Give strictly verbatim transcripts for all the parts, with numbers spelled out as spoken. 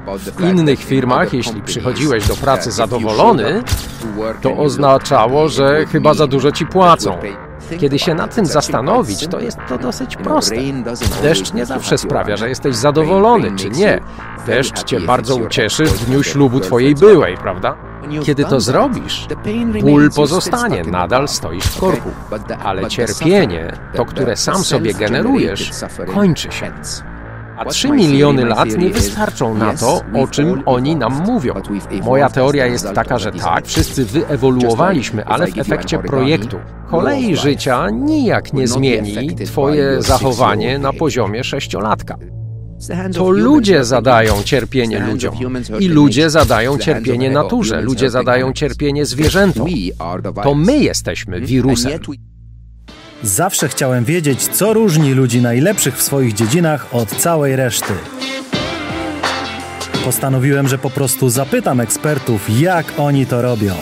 W innych firmach, jeśli przychodziłeś do pracy zadowolony, to oznaczało, że chyba za dużo ci płacą. Kiedy się nad tym zastanowić, to jest to dosyć proste. Deszcz nie zawsze sprawia, że jesteś zadowolony, czy nie. Deszcz cię bardzo ucieszy w dniu ślubu twojej byłej, prawda? Kiedy to zrobisz, ból pozostanie, nadal stoisz w korku. Ale cierpienie, to które sam sobie generujesz, kończy się. A trzy miliony lat nie wystarczą na to, o czym oni nam mówią. Moja teoria jest taka, że tak, wszyscy wyewoluowaliśmy, ale w efekcie projektu. Kolei życia nijak nie zmieni twoje zachowanie na poziomie sześciolatka. To ludzie zadają cierpienie ludziom i ludzie zadają cierpienie naturze, ludzie zadają cierpienie zwierzętom. To my jesteśmy wirusem. Zawsze chciałem wiedzieć, co różni ludzi najlepszych w swoich dziedzinach od całej reszty. Postanowiłem, że po prostu zapytam ekspertów, jak oni to robią.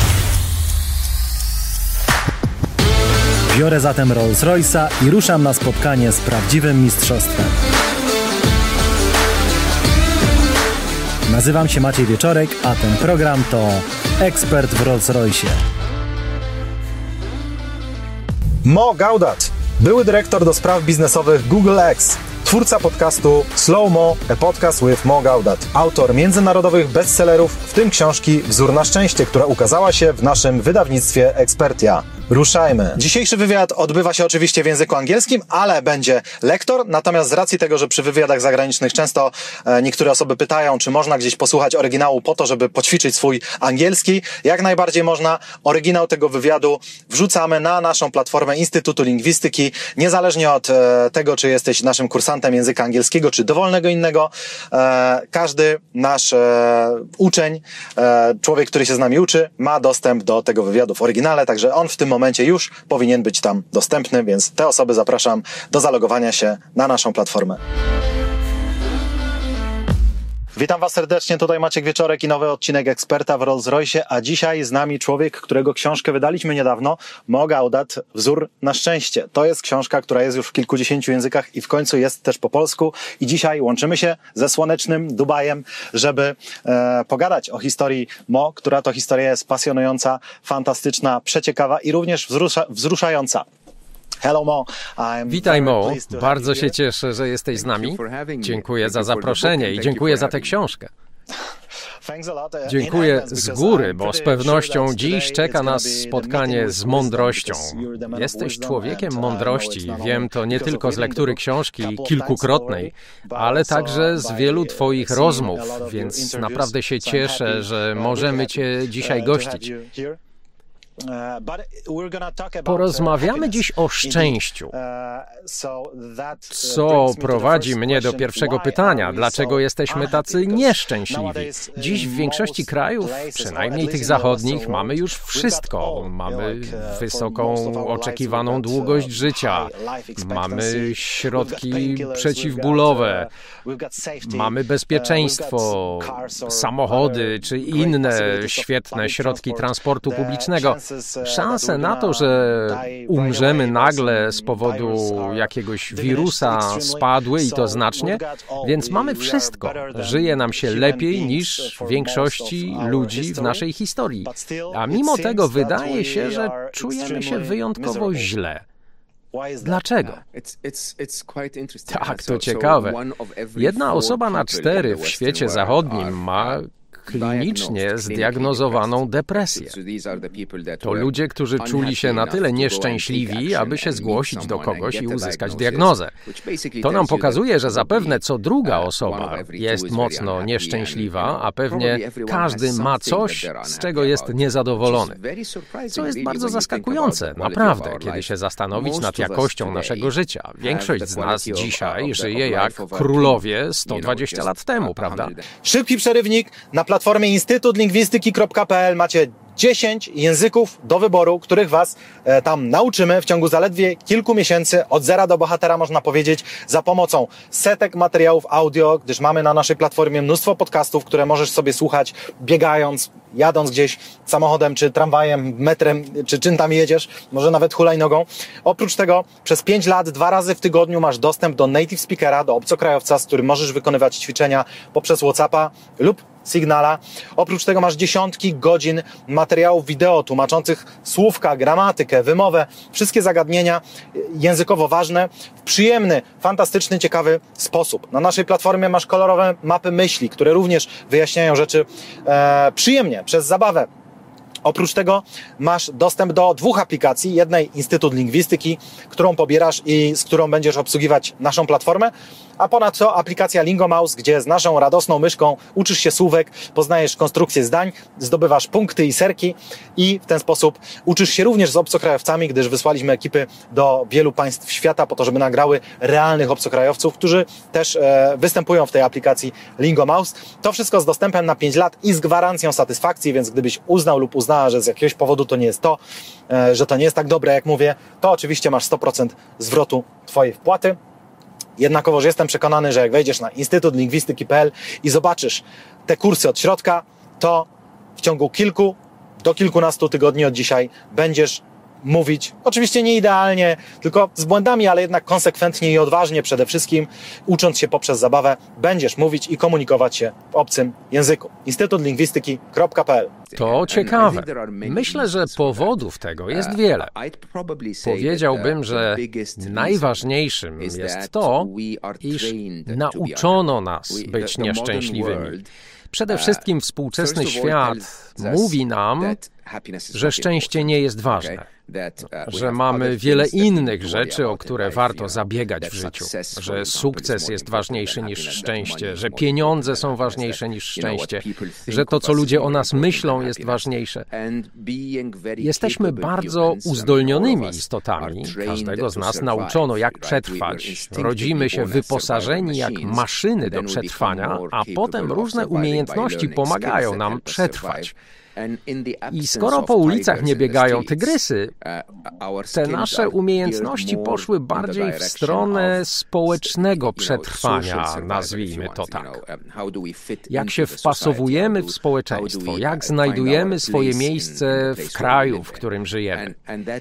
Biorę zatem Rolls-Royce'a i ruszam na spotkanie z prawdziwym mistrzostwem. Nazywam się Maciej Wieczorek, a ten program to Ekspert w Rolls-Roycie. Mo Gaudat, były dyrektor do spraw biznesowych Google X, twórca podcastu Slow Mo, a podcast with Mo Gaudat, autor międzynarodowych bestsellerów, w tym książki Wzór na szczęście, która ukazała się w naszym wydawnictwie Expertia. Ruszajmy. Dzisiejszy wywiad odbywa się oczywiście w języku angielskim, ale będzie lektor, natomiast z racji tego, że przy wywiadach zagranicznych często e, niektóre osoby pytają, czy można gdzieś posłuchać oryginału po to, żeby poćwiczyć swój angielski, jak najbardziej można. Oryginał tego wywiadu wrzucamy na naszą platformę Instytutu Lingwistyki, niezależnie od e, tego, czy jesteś naszym kursantem języka angielskiego, czy dowolnego innego. E, każdy nasz e, uczeń, e, człowiek, który się z nami uczy, ma dostęp do tego wywiadu w oryginale, także on w tym momencie już powinien być tam dostępny, więc te osoby zapraszam do zalogowania się na naszą platformę. Witam Was serdecznie, tutaj Maciek Wieczorek i nowy odcinek Eksperta w Rolls-Roycie, a dzisiaj z nami człowiek, którego książkę wydaliśmy niedawno, Mo Gaudat, Wzór na szczęście. To jest książka, która jest już w kilkudziesięciu językach i w końcu jest też po polsku i dzisiaj łączymy się ze słonecznym Dubajem, żeby e, pogadać o historii Mo, która to historia jest pasjonująca, fantastyczna, przeciekawa i również wzrusza, wzruszająca. Hello, Mo. Witaj, Mo. Bardzo się cieszę, że jesteś z nami. Dziękuję za zaproszenie i dziękuję za tę książkę. Dziękuję z góry, bo z pewnością dziś czeka nas spotkanie z mądrością. Jesteś człowiekiem mądrości. Wiem to nie tylko z lektury książki kilkukrotnej, ale także z wielu Twoich rozmów, więc naprawdę się cieszę, że możemy Cię dzisiaj gościć. Porozmawiamy dziś o szczęściu, co prowadzi mnie do pierwszego pytania. Dlaczego jesteśmy tacy nieszczęśliwi? Dziś w większości krajów, przynajmniej tych zachodnich, mamy już wszystko. Mamy wysoką oczekiwaną długość życia, mamy środki przeciwbólowe, mamy bezpieczeństwo, samochody czy inne świetne środki transportu publicznego. Szanse na to, że umrzemy nagle z powodu jakiegoś wirusa spadły i to znacznie, więc mamy wszystko. Żyje nam się lepiej niż większości ludzi w naszej historii. A mimo tego wydaje się, że czujemy się wyjątkowo źle. Dlaczego? Tak, to ciekawe. Jedna osoba na cztery w świecie zachodnim ma klinicznie zdiagnozowaną depresję. To ludzie, którzy czuli się na tyle nieszczęśliwi, aby się zgłosić do kogoś i uzyskać diagnozę. To nam pokazuje, że zapewne co druga osoba jest mocno nieszczęśliwa, a pewnie każdy ma coś, z czego jest niezadowolony. Co jest bardzo zaskakujące, naprawdę, kiedy się zastanowić nad jakością naszego życia. Większość z nas dzisiaj żyje jak królowie sto dwadzieścia lat temu, prawda? Szybki przerywnik. Na platformie instytut lingwistyki kropka p l macie dziesięć języków do wyboru, których was e, tam nauczymy w ciągu zaledwie kilku miesięcy, od zera do bohatera można powiedzieć, za pomocą setek materiałów audio, gdyż mamy na naszej platformie mnóstwo podcastów, które możesz sobie słuchać biegając, jadąc gdzieś samochodem, czy tramwajem, metrem, czy czym tam jedziesz, może nawet hulajnogą. Oprócz tego przez pięć lat, dwa razy w tygodniu masz dostęp do native speakera, do obcokrajowca, z którym możesz wykonywać ćwiczenia poprzez WhatsAppa lub Signala. Oprócz tego masz dziesiątki godzin materiałów wideo tłumaczących słówka, gramatykę, wymowę, wszystkie zagadnienia językowo ważne w przyjemny, fantastyczny, ciekawy sposób. Na naszej platformie masz kolorowe mapy myśli, które również wyjaśniają rzeczy e, przyjemnie, przez zabawę. Oprócz tego masz dostęp do dwóch aplikacji. Jednej Instytut Lingwistyki, którą pobierasz i z którą będziesz obsługiwać naszą platformę, a ponadto aplikacja Lingomouse, gdzie z naszą radosną myszką uczysz się słówek, poznajesz konstrukcję zdań, zdobywasz punkty i serki i w ten sposób uczysz się również z obcokrajowcami, gdyż wysłaliśmy ekipy do wielu państw świata po to, żeby nagrały realnych obcokrajowców, którzy też e, występują w tej aplikacji Lingomouse. To wszystko z dostępem na pięć lat i z gwarancją satysfakcji, więc gdybyś uznał lub uznała, że z jakiegoś powodu to nie jest to, e, że to nie jest tak dobre, jak mówię, to oczywiście masz sto procent zwrotu twojej wpłaty. Jednakowoż jestem przekonany, że jak wejdziesz na instytut lingwistyki kropka p l i zobaczysz te kursy od środka, to w ciągu kilku do kilkunastu tygodni od dzisiaj będziesz mówić, oczywiście nie idealnie, tylko z błędami, ale jednak konsekwentnie i odważnie przede wszystkim, ucząc się poprzez zabawę, będziesz mówić i komunikować się w obcym języku. instytut lingwistyki kropka p l. To ciekawe. Myślę, że powodów tego jest wiele. Powiedziałbym, że najważniejszym jest to, iż nauczono nas być nieszczęśliwymi. Przede wszystkim współczesny świat mówi nam, że szczęście nie jest ważne, że mamy wiele innych rzeczy, o które warto zabiegać w życiu, że sukces jest ważniejszy niż szczęście, że pieniądze są ważniejsze niż szczęście, że to, co ludzie o nas myślą, jest ważniejsze. Jesteśmy bardzo uzdolnionymi istotami. Każdego z nas nauczono, jak przetrwać. Rodzimy się wyposażeni jak maszyny do przetrwania, a potem różne umiejętności pomagają nam przetrwać. I skoro po ulicach nie biegają tygrysy, te nasze umiejętności poszły bardziej w stronę społecznego przetrwania, nazwijmy to tak. Jak się wpasowujemy w społeczeństwo, jak znajdujemy swoje miejsce w kraju, w którym żyjemy.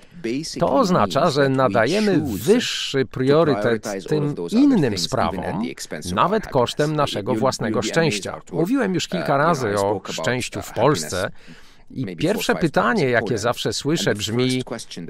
To oznacza, że nadajemy wyższy priorytet tym innym sprawom, nawet kosztem naszego własnego szczęścia. Mówiłem już kilka razy o szczęściu w Polsce. I pierwsze pytanie, jakie zawsze słyszę, brzmi: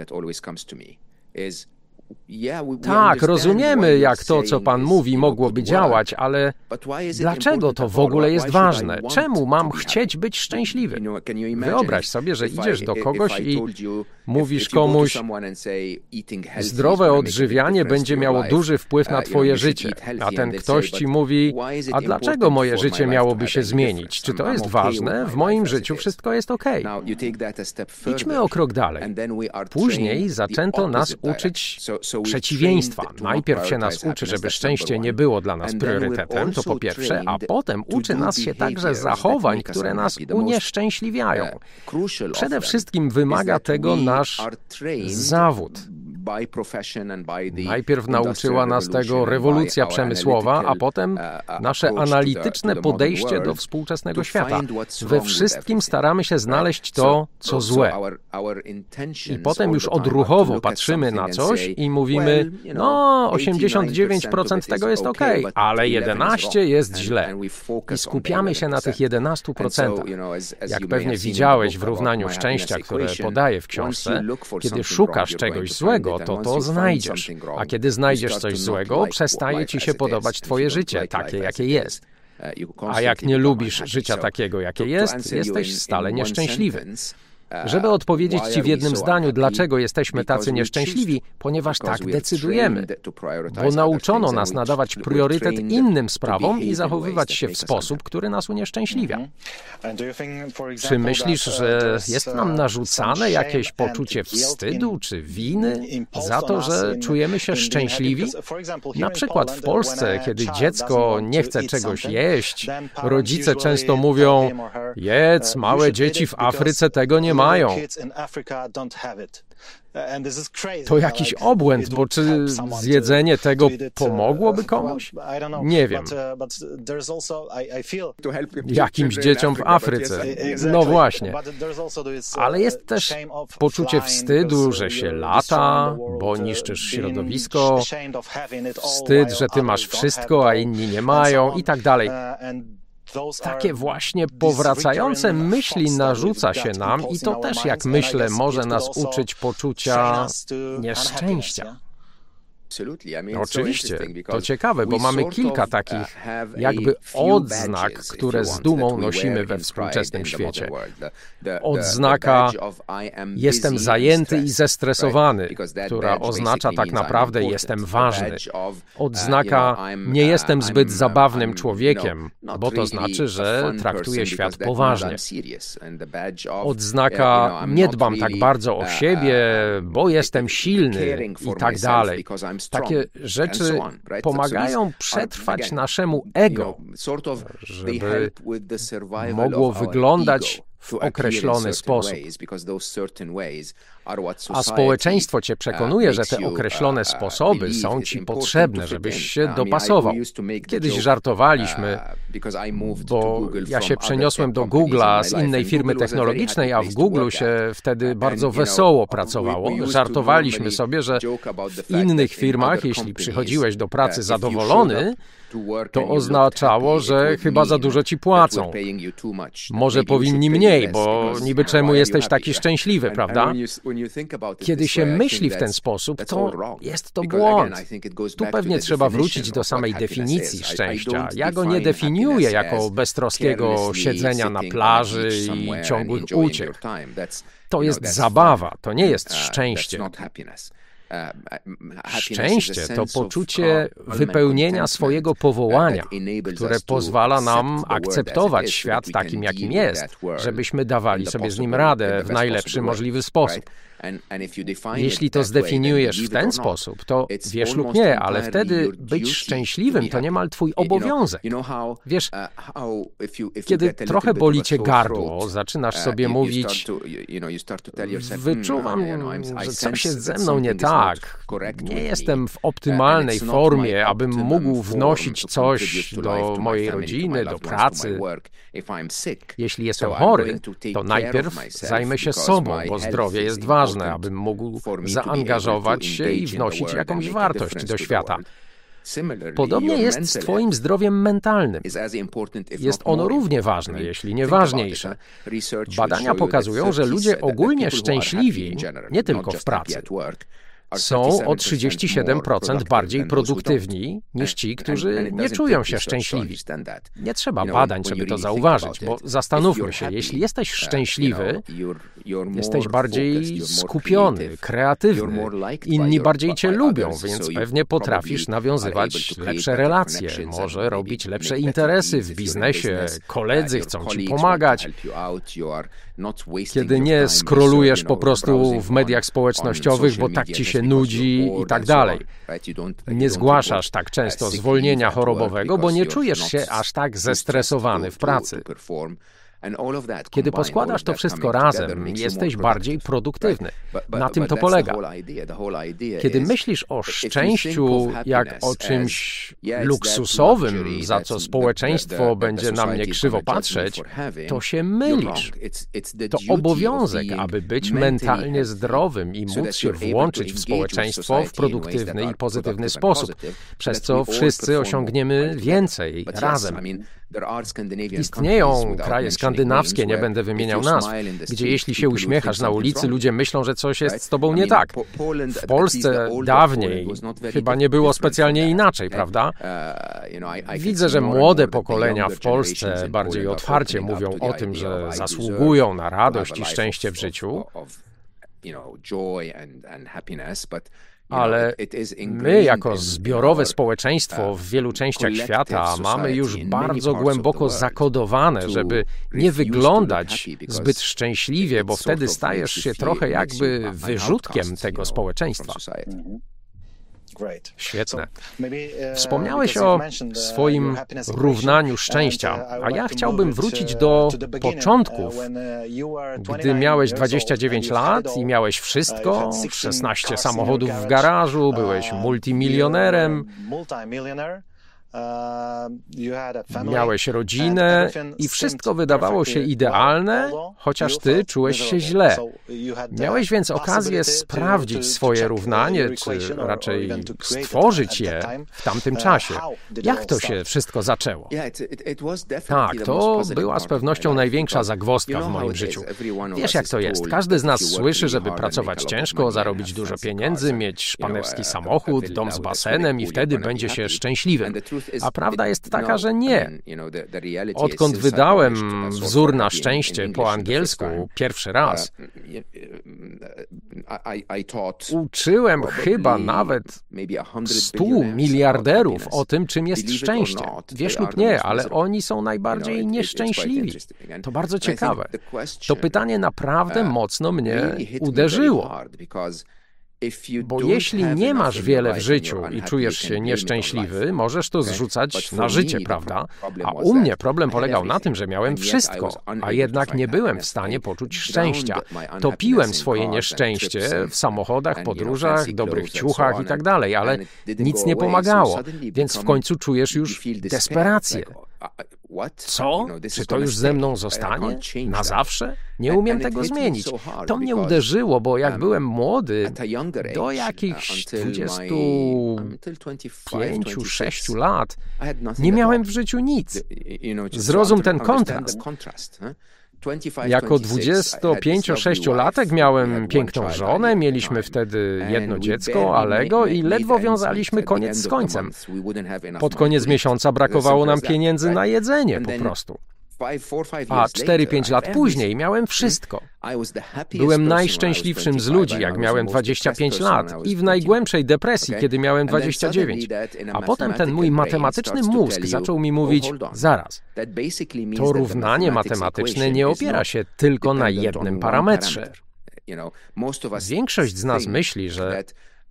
tak, rozumiemy, jak to, co Pan mówi, mogłoby działać, ale dlaczego to w ogóle jest ważne? Czemu mam chcieć być szczęśliwy? Wyobraź sobie, że idziesz do kogoś i mówisz komuś: zdrowe odżywianie będzie miało duży wpływ na Twoje życie. A ten ktoś ci mówi: a dlaczego moje życie miałoby się zmienić? Czy to jest ważne? W moim życiu wszystko jest okej. Idźmy o krok dalej. Później zaczęto nas uczyć przeciwieństwa. Najpierw się nas uczy, żeby szczęście nie było dla nas priorytetem, to po pierwsze, a potem uczy nas się także zachowań, które nas unieszczęśliwiają. Przede wszystkim wymaga tego nasz zawód. Najpierw nauczyła nas tego rewolucja przemysłowa, a potem nasze analityczne podejście do współczesnego świata. We wszystkim staramy się znaleźć to, co złe. I potem już odruchowo patrzymy na coś i mówimy: no, osiemdziesiąt dziewięć procent tego jest ok, ale jedenaście jest źle. I skupiamy się na tych jedenastu procentach. Jak pewnie widziałeś w równaniu szczęścia, które podaję w książce, kiedy szukasz czegoś złego, to to znajdziesz. A kiedy znajdziesz coś złego, przestaje ci się podobać twoje życie, takie jakie jest. A jak nie lubisz życia takiego, jakie jest, jesteś stale nieszczęśliwy. Żeby odpowiedzieć Ci w jednym zdaniu, dlaczego jesteśmy tacy nieszczęśliwi, ponieważ tak decydujemy, bo nauczono nas nadawać priorytet innym sprawom i zachowywać się w sposób, który nas unieszczęśliwia. Czy myślisz, że jest nam narzucane jakieś poczucie wstydu czy winy za to, że czujemy się szczęśliwi? Na przykład w Polsce, kiedy dziecko nie chce czegoś jeść, rodzice często mówią: Jedz, małe dzieci w Afryce tego nie mają. To jakiś obłęd, bo czy zjedzenie tego pomogłoby komuś? Nie wiem. Jakimś dzieciom w Afryce. No właśnie. Ale jest też poczucie wstydu, że się lata, bo niszczysz środowisko, wstyd, że ty masz wszystko, a inni nie mają i tak dalej. Takie właśnie powracające myśli narzuca się nam i to też, jak myślę, może nas uczyć poczucia nieszczęścia. No, oczywiście, to ciekawe, bo mamy kilka takich jakby odznak, które z dumą nosimy we współczesnym świecie. Odznaka jestem zajęty i zestresowany, która oznacza tak naprawdę jestem ważny. Odznaka nie jestem zbyt zabawnym człowiekiem, bo to znaczy, że traktuję świat poważnie. Odznaka nie dbam tak bardzo o siebie, bo jestem silny i tak dalej. Takie rzeczy pomagają przetrwać naszemu ego, żeby mogło wyglądać w określony sposób. A społeczeństwo cię przekonuje, że te określone sposoby są ci potrzebne, żebyś się dopasował. Kiedyś żartowaliśmy, bo ja się przeniosłem do Google'a z innej firmy technologicznej, a w Google się wtedy bardzo wesoło pracowało. Żartowaliśmy sobie, że w innych firmach, jeśli przychodziłeś do pracy zadowolony, to oznaczało, że chyba za dużo ci płacą. Może powinni mniej, bo niby czemu jesteś taki szczęśliwy, prawda? Kiedy się myśli w ten sposób, to jest to błąd. Tu pewnie trzeba wrócić do samej definicji szczęścia. Ja go nie definiuję jako beztroskiego siedzenia na plaży i ciągłych uciech. To jest zabawa, to nie jest szczęście. Szczęście to poczucie wypełnienia swojego powołania, które pozwala nam akceptować świat takim, jakim jest, żebyśmy dawali sobie z nim radę w najlepszy możliwy sposób. Jeśli to zdefiniujesz w ten sposób, to wiesz lub nie, ale wtedy być szczęśliwym to niemal twój obowiązek. Wiesz, kiedy trochę boli cię gardło, zaczynasz sobie mówić, wyczuwam, że coś jest ze mną nie tak, nie jestem w optymalnej formie, abym mógł wnosić coś do mojej rodziny, do pracy. Jeśli jestem chory, to najpierw zajmę się sobą, bo zdrowie jest ważne, abym mógł zaangażować się i wnosić jakąś wartość do świata. Podobnie jest z twoim zdrowiem mentalnym. Jest ono równie ważne, jeśli nie ważniejsze. Badania pokazują, że ludzie ogólnie szczęśliwi, nie tylko w pracy, są o trzydzieści siedem procent bardziej produktywni niż ci, którzy nie czują się szczęśliwi. Nie trzeba badań, żeby to zauważyć, bo zastanówmy się, jeśli jesteś szczęśliwy, jesteś bardziej skupiony, kreatywny, inni bardziej cię lubią, więc pewnie potrafisz nawiązywać lepsze relacje, może robić lepsze interesy w biznesie, koledzy chcą ci pomagać. Kiedy nie scrollujesz po prostu w mediach społecznościowych, bo tak ci się nudzi i tak dalej. Nie zgłaszasz tak często zwolnienia chorobowego, bo nie czujesz się aż tak zestresowany w pracy. Kiedy poskładasz to wszystko razem, jesteś bardziej produktywny. Na tym to polega. Kiedy myślisz o szczęściu jak o czymś luksusowym, za co społeczeństwo będzie na mnie krzywo patrzeć, to się mylisz. To obowiązek, aby być mentalnie zdrowym i móc się włączyć w społeczeństwo w produktywny i pozytywny sposób, przez co wszyscy osiągniemy więcej razem. Istnieją kraje skandynawskie, nie będę wymieniał nazw, gdzie jeśli się uśmiechasz na ulicy, ludzie myślą, że coś jest z tobą nie tak. W Polsce dawniej chyba nie było specjalnie inaczej, prawda? Widzę, że młode pokolenia w Polsce bardziej otwarcie mówią o tym, że zasługują na radość i szczęście w życiu. Ale my, jako zbiorowe społeczeństwo w wielu częściach świata, mamy już bardzo głęboko zakodowane, żeby nie wyglądać zbyt szczęśliwie, bo wtedy stajesz się trochę jakby wyrzutkiem tego społeczeństwa. Świetne. Wspomniałeś o swoim równaniu szczęścia, a ja chciałbym wrócić do początków, gdy miałeś dwadzieścia dziewięć lat i miałeś wszystko, szesnaście samochodów w garażu, byłeś multimilionerem, miałeś rodzinę i wszystko wydawało się idealne, chociaż ty czułeś się źle. Miałeś więc okazję sprawdzić swoje równanie, czy raczej stworzyć je w tamtym czasie. Jak to się wszystko zaczęło? Tak, to była z pewnością największa zagwozdka w moim życiu. Wiesz, jak to jest. Każdy z nas słyszy, żeby pracować ciężko, zarobić dużo pieniędzy, mieć szpanerski samochód, dom z basenem i wtedy będzie się szczęśliwym. A prawda jest taka, że nie. Odkąd wydałem Wzór na szczęście po angielsku pierwszy raz, uczyłem chyba nawet stu miliarderów o tym, czym jest szczęście. Wiesz lub nie, ale oni są najbardziej nieszczęśliwi. To bardzo ciekawe. To pytanie naprawdę mocno mnie uderzyło. Bo jeśli nie masz wiele w życiu i czujesz się nieszczęśliwy, możesz to zrzucać na życie, prawda? A u mnie problem polegał na tym, że miałem wszystko, a jednak nie byłem w stanie poczuć szczęścia. Topiłem swoje nieszczęście w samochodach, podróżach, dobrych ciuchach i tak dalej, ale nic nie pomagało, więc w końcu czujesz już desperację. Co? Czy to już ze mną zostanie? Na zawsze? Nie umiem tego zmienić. To mnie uderzyło, bo jak byłem młody, do jakichś dwudziestu pięciu, sześciu lat, nie miałem w życiu nic. Zrozum ten kontrast. Jako dwudziestopięciolatek miałem piękną żonę, mieliśmy wtedy jedno dziecko, Alego, i ledwo wiązaliśmy koniec z końcem. Pod koniec miesiąca brakowało nam pieniędzy na jedzenie po prostu. A cztery pięć lat później miałem wszystko. Byłem najszczęśliwszym z ludzi, jak miałem dwadzieścia pięć lat, i w najgłębszej depresji, kiedy miałem dwadzieścia dziewięć. A potem ten mój matematyczny mózg zaczął mi mówić, zaraz, to równanie matematyczne nie opiera się tylko na jednym parametrze. Większość z nas myśli, że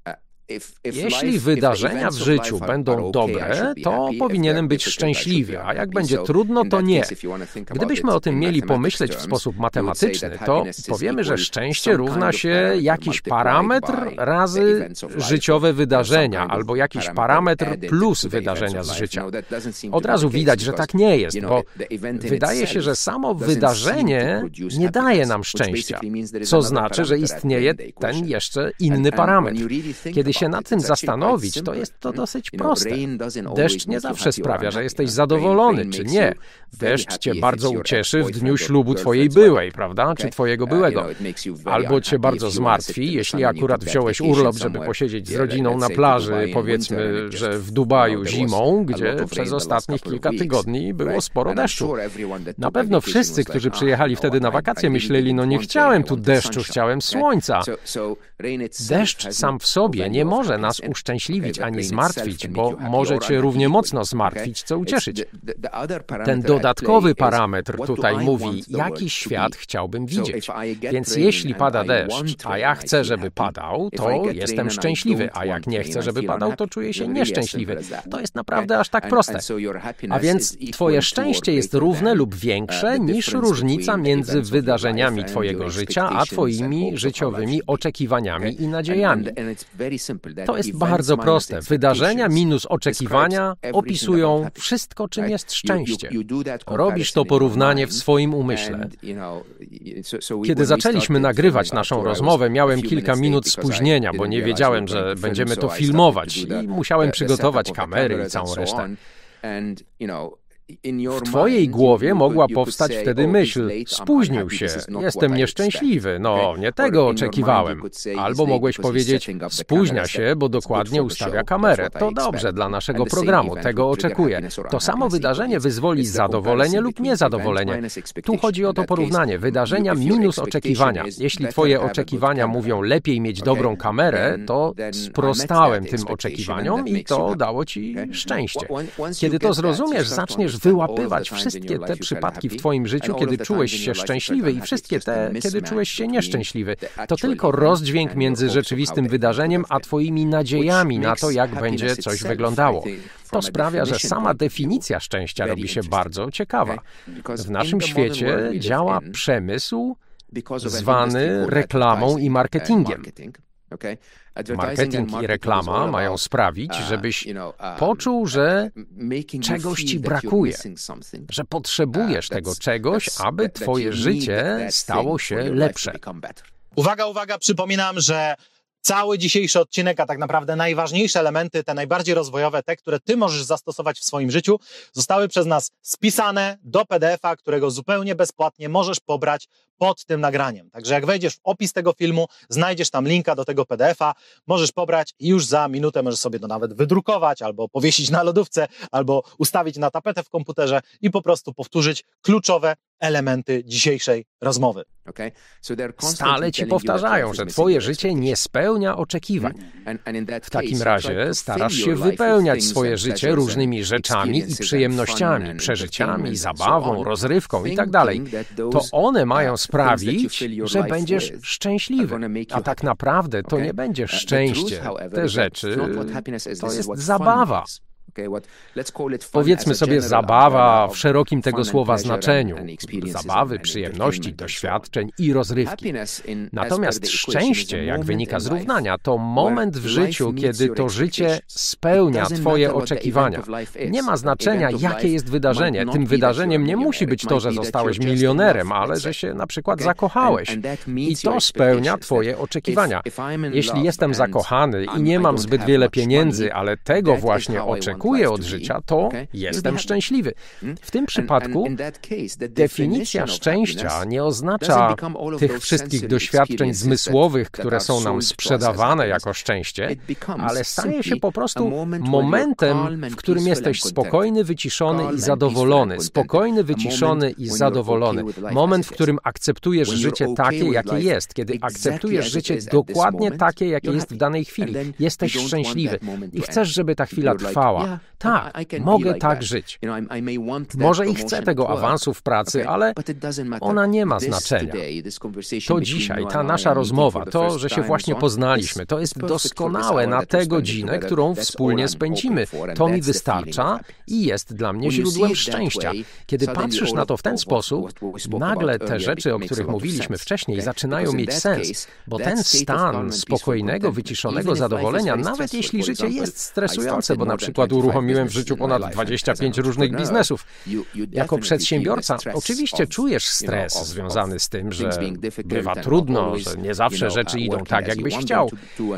jeśli wydarzenia w życiu będą dobre, to powinienem być szczęśliwy, a jak będzie trudno, to nie. Gdybyśmy o tym mieli pomyśleć w sposób matematyczny, to powiemy, że szczęście równa się jakiś parametr razy życiowe wydarzenia, albo jakiś parametr plus wydarzenia z życia. Od razu widać, że tak nie jest, bo wydaje się, że samo wydarzenie nie daje nam szczęścia, co znaczy, że istnieje ten jeszcze inny parametr. Kiedy się nad tym zastanowić, to jest to dosyć proste. Deszcz nie zawsze sprawia, że jesteś zadowolony, czy nie. Deszcz cię bardzo ucieszy w dniu ślubu twojej byłej, prawda, czy twojego byłego. Albo cię bardzo zmartwi, jeśli akurat wziąłeś urlop, żeby posiedzieć z rodziną na plaży, powiedzmy, że w Dubaju zimą, gdzie przez ostatnich kilka tygodni było sporo deszczu. Na pewno wszyscy, którzy przyjechali wtedy na wakacje, myśleli, no nie chciałem tu deszczu, chciałem słońca. Deszcz sam w sobie nie może nas uszczęśliwić ani zmartwić, bo może cię równie mocno zmartwić, co ucieszyć. Ten dodatkowy parametr tutaj mówi, jaki świat chciałbym widzieć. Więc jeśli pada deszcz, a ja chcę, żeby padał, to jestem szczęśliwy, a jak nie chcę, żeby padał, to czuję się nieszczęśliwy. To jest naprawdę aż tak proste. A więc twoje szczęście jest równe lub większe niż różnica między wydarzeniami twojego życia, a twoimi życiowymi oczekiwaniami i nadziejami. To jest bardzo proste. Wydarzenia minus oczekiwania opisują wszystko, czym jest szczęście. Robisz to porównanie w swoim umyśle. Kiedy zaczęliśmy nagrywać naszą rozmowę, miałem kilka minut spóźnienia, bo nie wiedziałem, że będziemy to filmować i musiałem przygotować kamery i całą resztę. W twojej głowie mogła powstać wtedy myśl, spóźnił się, jestem nieszczęśliwy, no nie tego oczekiwałem. Albo mogłeś powiedzieć, spóźnia się, bo dokładnie ustawia kamerę. To dobrze dla naszego programu, tego oczekuję. To samo wydarzenie wyzwoli zadowolenie lub niezadowolenie. Tu chodzi o to porównanie, wydarzenia minus oczekiwania. Jeśli twoje oczekiwania mówią lepiej mieć dobrą kamerę, to sprostałem tym oczekiwaniom i to dało ci szczęście. Kiedy to zrozumiesz, zaczniesz wyłapywać wszystkie te przypadki w twoim życiu, kiedy czułeś się szczęśliwy i wszystkie te, kiedy czułeś się nieszczęśliwy. To tylko rozdźwięk między rzeczywistym wydarzeniem, a twoimi nadziejami na to, jak będzie coś wyglądało. To sprawia, że sama definicja szczęścia robi się bardzo ciekawa. W naszym świecie działa przemysł zwany reklamą i marketingiem. Marketing i reklama mają sprawić, żebyś poczuł, że czegoś ci brakuje, że potrzebujesz tego czegoś, aby twoje życie stało się lepsze. Uwaga, uwaga, przypominam, że cały dzisiejszy odcinek, a tak naprawdę najważniejsze elementy, te najbardziej rozwojowe, te, które ty możesz zastosować w swoim życiu, zostały przez nas spisane do P D F-a, którego zupełnie bezpłatnie możesz pobrać pod tym nagraniem. Także jak wejdziesz w opis tego filmu, znajdziesz tam linka do tego P D F-a, możesz pobrać i już za minutę możesz sobie to nawet wydrukować, albo powiesić na lodówce, albo ustawić na tapetę w komputerze i po prostu powtórzyć kluczowe elementy dzisiejszej rozmowy. Stale ci powtarzają, że twoje życie nie spełnia oczekiwań. W takim razie starasz się wypełniać swoje życie różnymi rzeczami i przyjemnościami, przeżyciami, zabawą, rozrywką i tak dalej. To one mają sprawić, że będziesz szczęśliwy. A tak naprawdę to nie będzie szczęście. Te rzeczy to jest zabawa. Powiedzmy sobie zabawa w szerokim tego słowa znaczeniu. Zabawy, przyjemności, doświadczeń i rozrywki. Natomiast szczęście, jak wynika z równania, to moment w życiu, kiedy to życie spełnia twoje oczekiwania. Nie ma znaczenia, jakie jest wydarzenie. Tym wydarzeniem nie musi być to, że zostałeś milionerem, ale że się na przykład zakochałeś. I to spełnia twoje oczekiwania. Jeśli jestem zakochany i nie mam zbyt wiele pieniędzy, ale tego właśnie oczekuję, od życia, to jestem szczęśliwy. W tym przypadku definicja szczęścia nie oznacza tych wszystkich doświadczeń zmysłowych, które są nam sprzedawane jako szczęście, ale staje się po prostu momentem, w którym jesteś spokojny, wyciszony i zadowolony. Spokojny, wyciszony i zadowolony. Moment, w którym akceptujesz życie takie, jakie jest. Kiedy akceptujesz życie dokładnie takie, jakie jest w danej chwili. Jesteś szczęśliwy i chcesz, żeby ta chwila trwała. Tak, mogę tak żyć. Może i chcę tego awansu w pracy, ale ona nie ma znaczenia. To dzisiaj, ta nasza rozmowa, to, że się właśnie poznaliśmy, to jest doskonałe na tę godzinę, którą wspólnie spędzimy. To mi wystarcza i jest dla mnie źródłem szczęścia. Kiedy patrzysz na to w ten sposób, nagle te rzeczy, o których mówiliśmy wcześniej, zaczynają mieć sens, bo ten stan spokojnego, wyciszonego zadowolenia, nawet jeśli życie jest stresujące, bo na przykład uruchomiłem w życiu ponad dwadzieścia pięć różnych biznesów. Jako przedsiębiorca oczywiście czujesz stres związany z tym, że bywa trudno, że nie zawsze rzeczy idą tak, jakbyś chciał.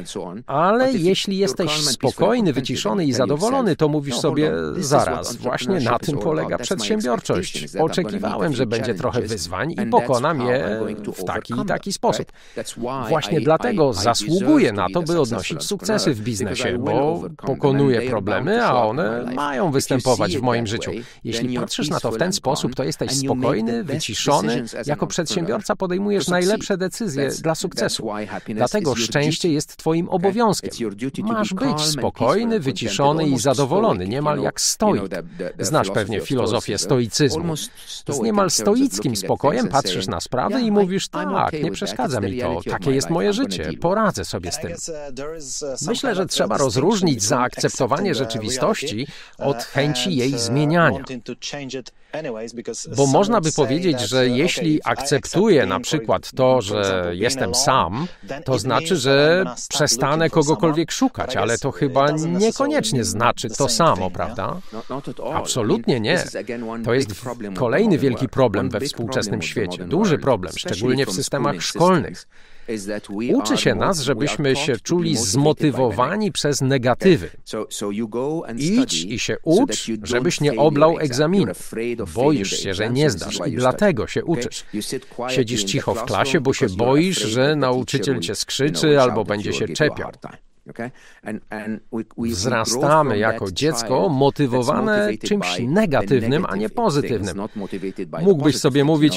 Ale jeśli jesteś spokojny, wyciszony i zadowolony, to mówisz sobie, zaraz, właśnie na tym polega przedsiębiorczość. Oczekiwałem, że będzie trochę wyzwań i pokonam je w taki i taki sposób. Właśnie dlatego zasługuję na to, by odnosić sukcesy w biznesie, bo pokonuję problemy, a one mają występować w moim życiu. Jeśli patrzysz na to w ten sposób, to jesteś spokojny, wyciszony. Jako przedsiębiorca podejmujesz najlepsze decyzje dla sukcesu. Dlatego szczęście jest twoim obowiązkiem. Masz być spokojny, wyciszony i zadowolony, niemal jak stoik. Znasz pewnie filozofię stoicyzmu. Z niemal stoickim spokojem patrzysz na sprawy i mówisz, tak, nie przeszkadza mi to, takie jest moje życie, poradzę sobie z tym. Myślę, że trzeba rozróżnić zaakceptowanie rzeczywistości od chęci jej zmieniania. Bo można by powiedzieć, że jeśli akceptuję na przykład to, że jestem sam, to znaczy, że przestanę kogokolwiek szukać, ale to chyba niekoniecznie znaczy to samo, prawda? Absolutnie nie. To jest kolejny wielki problem we współczesnym świecie. Duży problem, szczególnie w systemach szkolnych. Uczy się nas, żebyśmy się czuli zmotywowani przez negatywy. Idź i się ucz, żebyś nie oblał egzaminu. Boisz się, że nie zdasz i dlatego się uczysz. Siedzisz cicho w klasie, bo się boisz, że nauczyciel cię skrzyczy albo będzie się czepiał. Wzrastamy jako dziecko motywowane czymś negatywnym, a nie pozytywnym. Mógłbyś sobie mówić,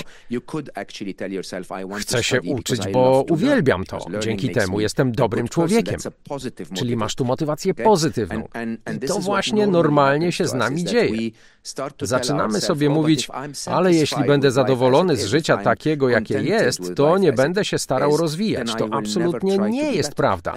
chcę się uczyć, bo uwielbiam to. Dzięki temu jestem dobrym człowiekiem. Czyli masz tu motywację pozytywną. I to właśnie normalnie się z nami dzieje. Zaczynamy sobie mówić, ale jeśli będę zadowolony z życia takiego, jakie jest, to nie będę się starał rozwijać. To absolutnie nie jest prawda.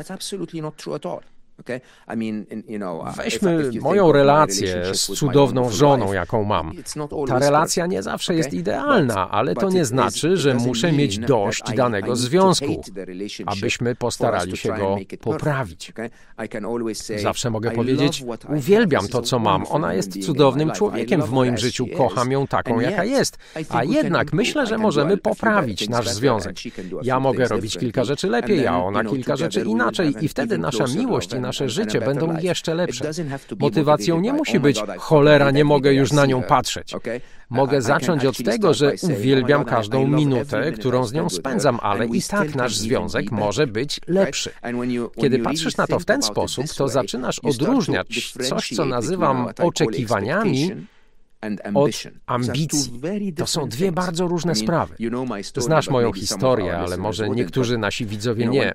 Weźmy moją relację z cudowną żoną, jaką mam. Ta relacja nie zawsze jest idealna, ale to nie znaczy, że muszę mieć dość danego związku, abyśmy postarali się go poprawić. Zawsze mogę powiedzieć, uwielbiam to, co mam. Ona jest cudownym człowiekiem w moim życiu, kocham ją taką, jaka jest. A jednak myślę, że możemy poprawić nasz związek. Ja mogę robić kilka rzeczy lepiej, a ona kilka rzeczy inaczej i wtedy nasza miłość i nasze życie będą jeszcze lepsze. Motywacją nie musi być cholera, nie mogę już na nią patrzeć. Mogę zacząć od tego, że uwielbiam każdą minutę, którą z nią spędzam, ale i tak nasz związek może być lepszy. Kiedy patrzysz na to w ten sposób, to zaczynasz odróżniać coś, co nazywam oczekiwaniami, od ambicji. To są dwie bardzo różne sprawy. Znasz moją historię, ale może niektórzy nasi widzowie nie.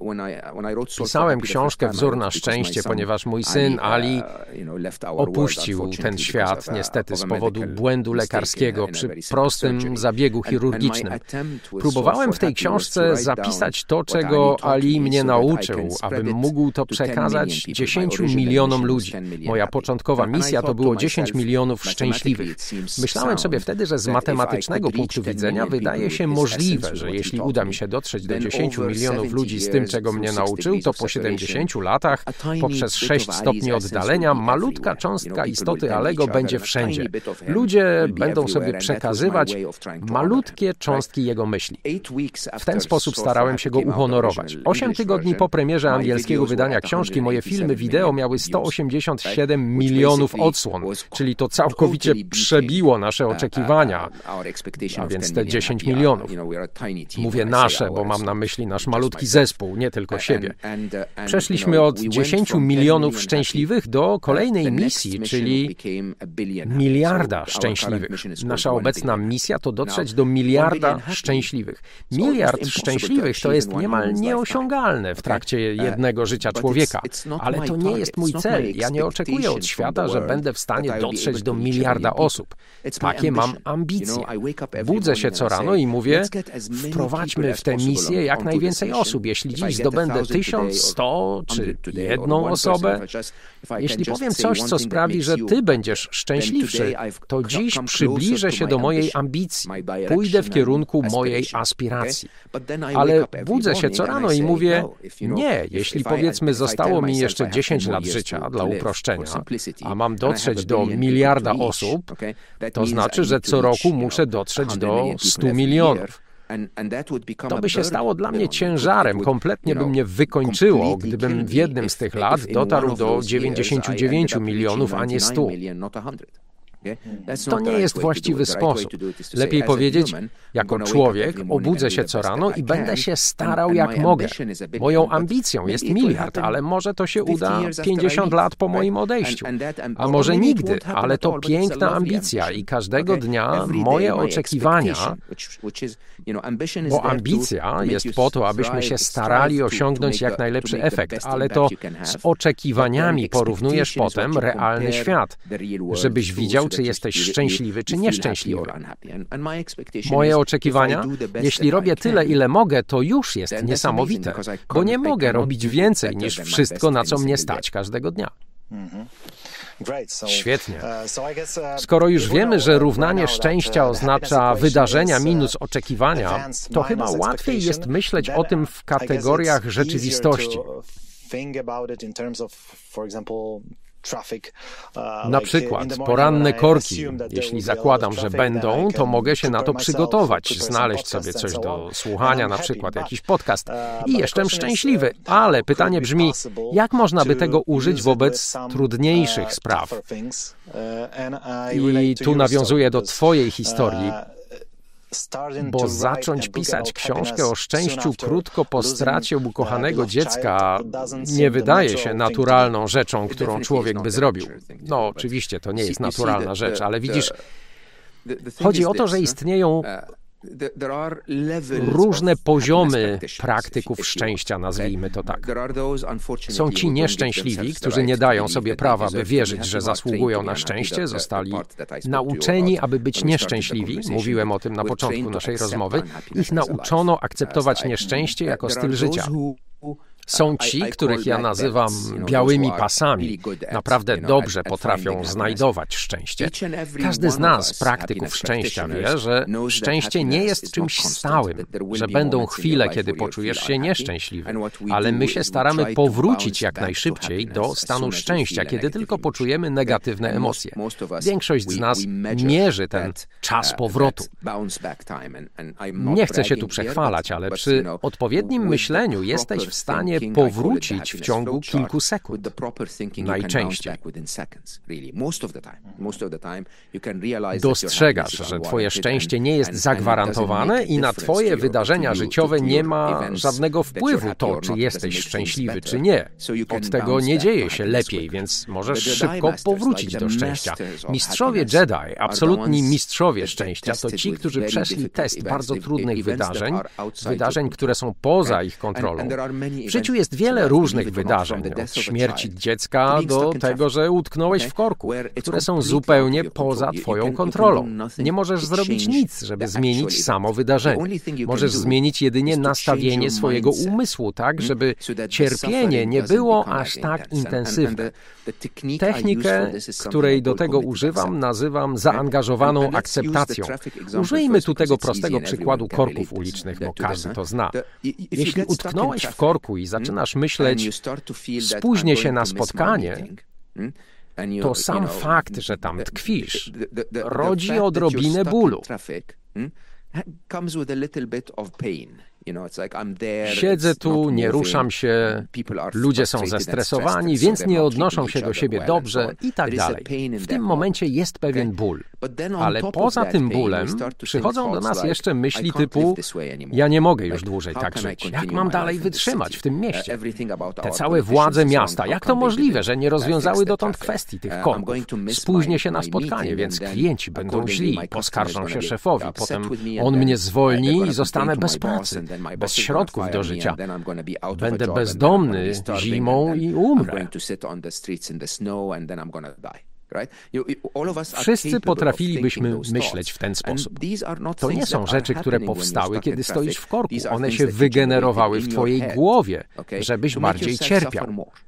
Pisałem książkę Wzór na szczęście, ponieważ mój syn Ali opuścił ten świat niestety z powodu błędu lekarskiego przy prostym zabiegu chirurgicznym. Próbowałem w tej książce zapisać to, czego Ali mnie nauczył, abym mógł to przekazać dziesięciu milionom ludzi. Moja początkowa misja to było dziesięć milionów szczęśliwych. Myślałem sobie wtedy, że z matematycznego punktu widzenia wydaje się możliwe, że jeśli uda mi się dotrzeć do dziesięciu milionów ludzi z tym, czego mnie nauczył, to po siedemdziesięciu latach, poprzez sześć stopni oddalenia, malutka cząstka istoty Alego będzie wszędzie. Ludzie będą sobie przekazywać malutkie cząstki jego myśli. W ten sposób starałem się go uhonorować. Osiem tygodni po premierze angielskiego wydania książki moje filmy wideo miały sto osiemdziesiąt siedem milionów odsłon, czyli to całkowicie przebiło nasze oczekiwania, a więc te dziesięć milionów. Mówię nasze, bo mam na myśli nasz malutki zespół, nie tylko siebie. Przeszliśmy od dziesięciu milionów szczęśliwych do kolejnej misji, czyli miliarda szczęśliwych. Nasza obecna misja to dotrzeć do miliarda szczęśliwych. Miliard szczęśliwych to jest niemal nieosiągalne w trakcie jednego życia człowieka, ale to nie jest mój cel. Ja nie oczekuję od świata, że będę w stanie dotrzeć do miliarda osób. Takie mam ambicje. Budzę się co rano i mówię, wprowadźmy w tę misję jak najwięcej osób. Jeśli dziś zdobędę tysiąc, sto czy jedną osobę, jeśli powiem coś, co sprawi, że ty będziesz szczęśliwszy, to dziś przybliżę się do mojej ambicji. Pójdę w kierunku mojej aspiracji. Ale budzę się co rano i mówię, nie, jeśli powiedzmy zostało mi jeszcze dziesięć lat życia dla uproszczenia, a mam dotrzeć do miliarda osób, to znaczy, że co roku muszę dotrzeć do stu milionów. To by się stało dla mnie ciężarem, kompletnie by mnie wykończyło, gdybym w jednym z tych lat dotarł do dziewięćdziesięciu dziewięciu milionów, a nie stu. To nie jest właściwy sposób. Lepiej powiedzieć, jako człowiek obudzę się co rano i będę się starał jak mogę. Moją ambicją jest miliard, ale może to się uda pięćdziesiąt lat po moim odejściu. A może nigdy, ale to piękna ambicja i każdego dnia moje oczekiwania, bo ambicja jest po to, abyśmy się starali osiągnąć jak najlepszy efekt, ale to z oczekiwaniami porównujesz potem realny świat, żebyś widział, czy jesteś szczęśliwy, czy nieszczęśliwy. Moje oczekiwania, jeśli robię tyle, ile mogę, to już jest niesamowite, bo nie mogę robić więcej niż wszystko, na co mnie stać każdego dnia. Świetnie. Skoro już wiemy, że równanie szczęścia oznacza wydarzenia minus oczekiwania, to chyba łatwiej jest myśleć o tym w kategoriach rzeczywistości. Na przykład poranne korki. Jeśli zakładam, że będą, to mogę się na to przygotować, znaleźć sobie coś do słuchania, na przykład jakiś podcast i jestem szczęśliwy. Ale pytanie brzmi, jak można by tego użyć wobec trudniejszych spraw? I tu nawiązuję do twojej historii. Bo zacząć pisać książkę o szczęściu krótko po stracie ukochanego dziecka nie wydaje się naturalną rzeczą, którą człowiek by zrobił. No, oczywiście, to nie jest naturalna rzecz, ale widzisz, chodzi o to, że istnieją różne poziomy praktyków szczęścia, nazwijmy to tak. Są ci nieszczęśliwi, którzy nie dają sobie prawa, by wierzyć, że zasługują na szczęście, zostali nauczeni, aby być nieszczęśliwi. Mówiłem o tym na początku naszej rozmowy. Ich nauczono akceptować nieszczęście jako styl życia. Są ci, których ja nazywam białymi pasami, naprawdę dobrze potrafią znajdować szczęście. Każdy z nas, praktyków szczęścia, wie, że szczęście nie jest czymś stałym, że będą chwile, kiedy poczujesz się nieszczęśliwy, ale my się staramy powrócić jak najszybciej do stanu szczęścia, kiedy tylko poczujemy negatywne emocje. Większość z nas mierzy ten czas powrotu. Nie chcę się tu przechwalać, ale przy odpowiednim myśleniu jesteś w stanie powrócić w ciągu kilku sekund. Najczęściej. Dostrzegasz, że twoje szczęście nie jest zagwarantowane i na twoje wydarzenia życiowe nie ma żadnego wpływu to, czy jesteś szczęśliwy, czy nie. Od tego nie dzieje się lepiej, więc możesz szybko powrócić do szczęścia. Mistrzowie Jedi, absolutni mistrzowie szczęścia, to ci, którzy przeszli test bardzo trudnych wydarzeń, wydarzeń, które są poza ich kontrolą. W życiu jest wiele różnych wydarzeń, od śmierci dziecka do tego, że utknąłeś w korku, które są zupełnie poza twoją kontrolą. Nie możesz zrobić nic, żeby zmienić samo wydarzenie. Możesz zmienić jedynie nastawienie swojego umysłu, tak, żeby cierpienie nie było aż tak intensywne. Technikę, której do tego używam, nazywam zaangażowaną akceptacją. Użyjmy tu tego prostego przykładu korków ulicznych, bo każdy to zna. Jeśli utknąłeś w korku i zaczynasz myśleć, spóźnię się na spotkanie, to sam fakt, że tam tkwisz, rodzi odrobinę bólu. Siedzę tu, nie ruszam się, ludzie są zestresowani, więc nie odnoszą się do siebie dobrze i tak dalej. W tym momencie jest pewien ból. Ale poza tym bólem przychodzą do nas jeszcze myśli typu ja nie mogę już dłużej tak żyć. Jak mam dalej wytrzymać w tym mieście? Te całe władze miasta, jak to możliwe, że nie rozwiązały dotąd kwestii tych korków? Spóźnię się na spotkanie, więc klienci będą źli, poskarżą się szefowi, potem on mnie zwolni i zostanę bez pracy, bez środków do życia. Będę bezdomny zimą i umrę. Wszyscy potrafilibyśmy myśleć w ten sposób. To nie są rzeczy, które powstały, kiedy stoisz w korku. One się wygenerowały w twojej głowie, żebyś bardziej cierpiał.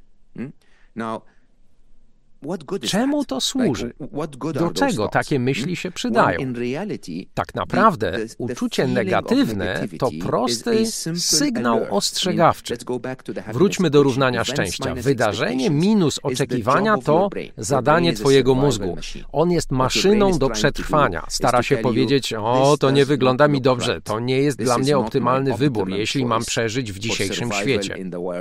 Czemu to służy? Do czego takie myśli się przydają? Tak naprawdę uczucie negatywne to prosty sygnał ostrzegawczy. Wróćmy do równania szczęścia. Wydarzenie minus oczekiwania to zadanie twojego mózgu. On jest maszyną do przetrwania. Stara się powiedzieć, o, to nie wygląda mi dobrze, to nie jest dla mnie optymalny wybór, jeśli mam przeżyć w dzisiejszym świecie.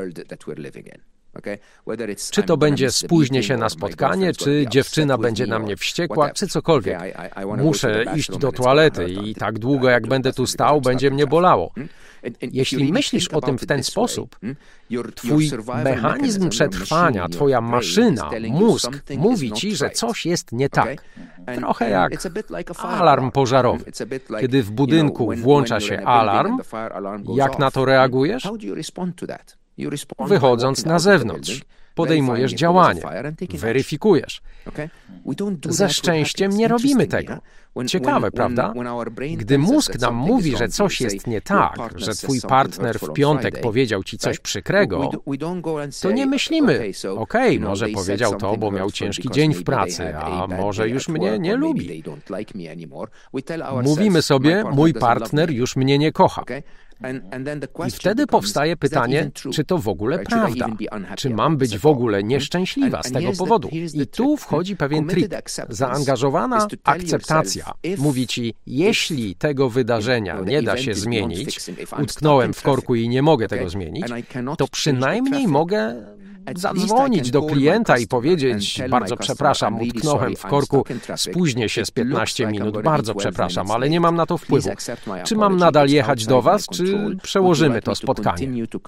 Czy to będzie spóźnię się na spotkanie, czy dziewczyna będzie na mnie wściekła, czy cokolwiek. Muszę iść do toalety i tak długo jak będę tu stał, będzie mnie bolało. Jeśli myślisz o tym w ten sposób, twój mechanizm przetrwania, twoja maszyna, mózg mówi ci, że coś jest nie tak. Trochę jak alarm pożarowy. Kiedy w budynku włącza się alarm, jak na to reagujesz? Wychodząc na zewnątrz, podejmujesz działanie, weryfikujesz. Ze szczęściem nie robimy tego. Ciekawe, prawda? Gdy mózg nam mówi, że coś jest nie tak, że twój partner w piątek powiedział ci coś przykrego, to nie myślimy, okej, może powiedział to, bo miał ciężki dzień w pracy, a może już mnie nie lubi. Mówimy sobie, mój partner już mnie nie kocha. I wtedy powstaje pytanie, czy to w ogóle prawda? Czy mam być w ogóle nieszczęśliwa z tego powodu? I tu wchodzi pewien trik. Zaangażowana akceptacja mówi ci, jeśli tego wydarzenia nie da się zmienić, utknąłem w korku i nie mogę tego zmienić, to przynajmniej mogę zadzwonić do klienta i powiedzieć: bardzo przepraszam, utknąłem w korku, spóźnię się z piętnaście minut, bardzo przepraszam, ale nie mam na to wpływu. Czy mam nadal jechać do was, czy przełożymy to spotkanie?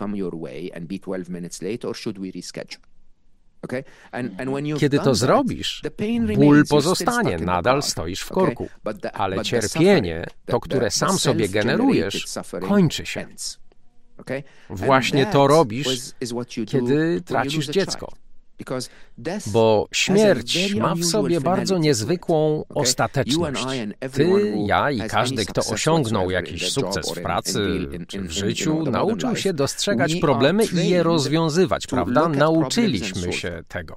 Kiedy to zrobisz, ból pozostanie, nadal stoisz w korku, ale cierpienie, to które sam sobie generujesz, kończy się. Właśnie to robisz, kiedy tracisz dziecko. Bo śmierć ma w sobie bardzo niezwykłą ostateczność. Ty, ja i każdy, kto osiągnął jakiś sukces w pracy czy w życiu, nauczył się dostrzegać problemy i je rozwiązywać, prawda? Nauczyliśmy się tego.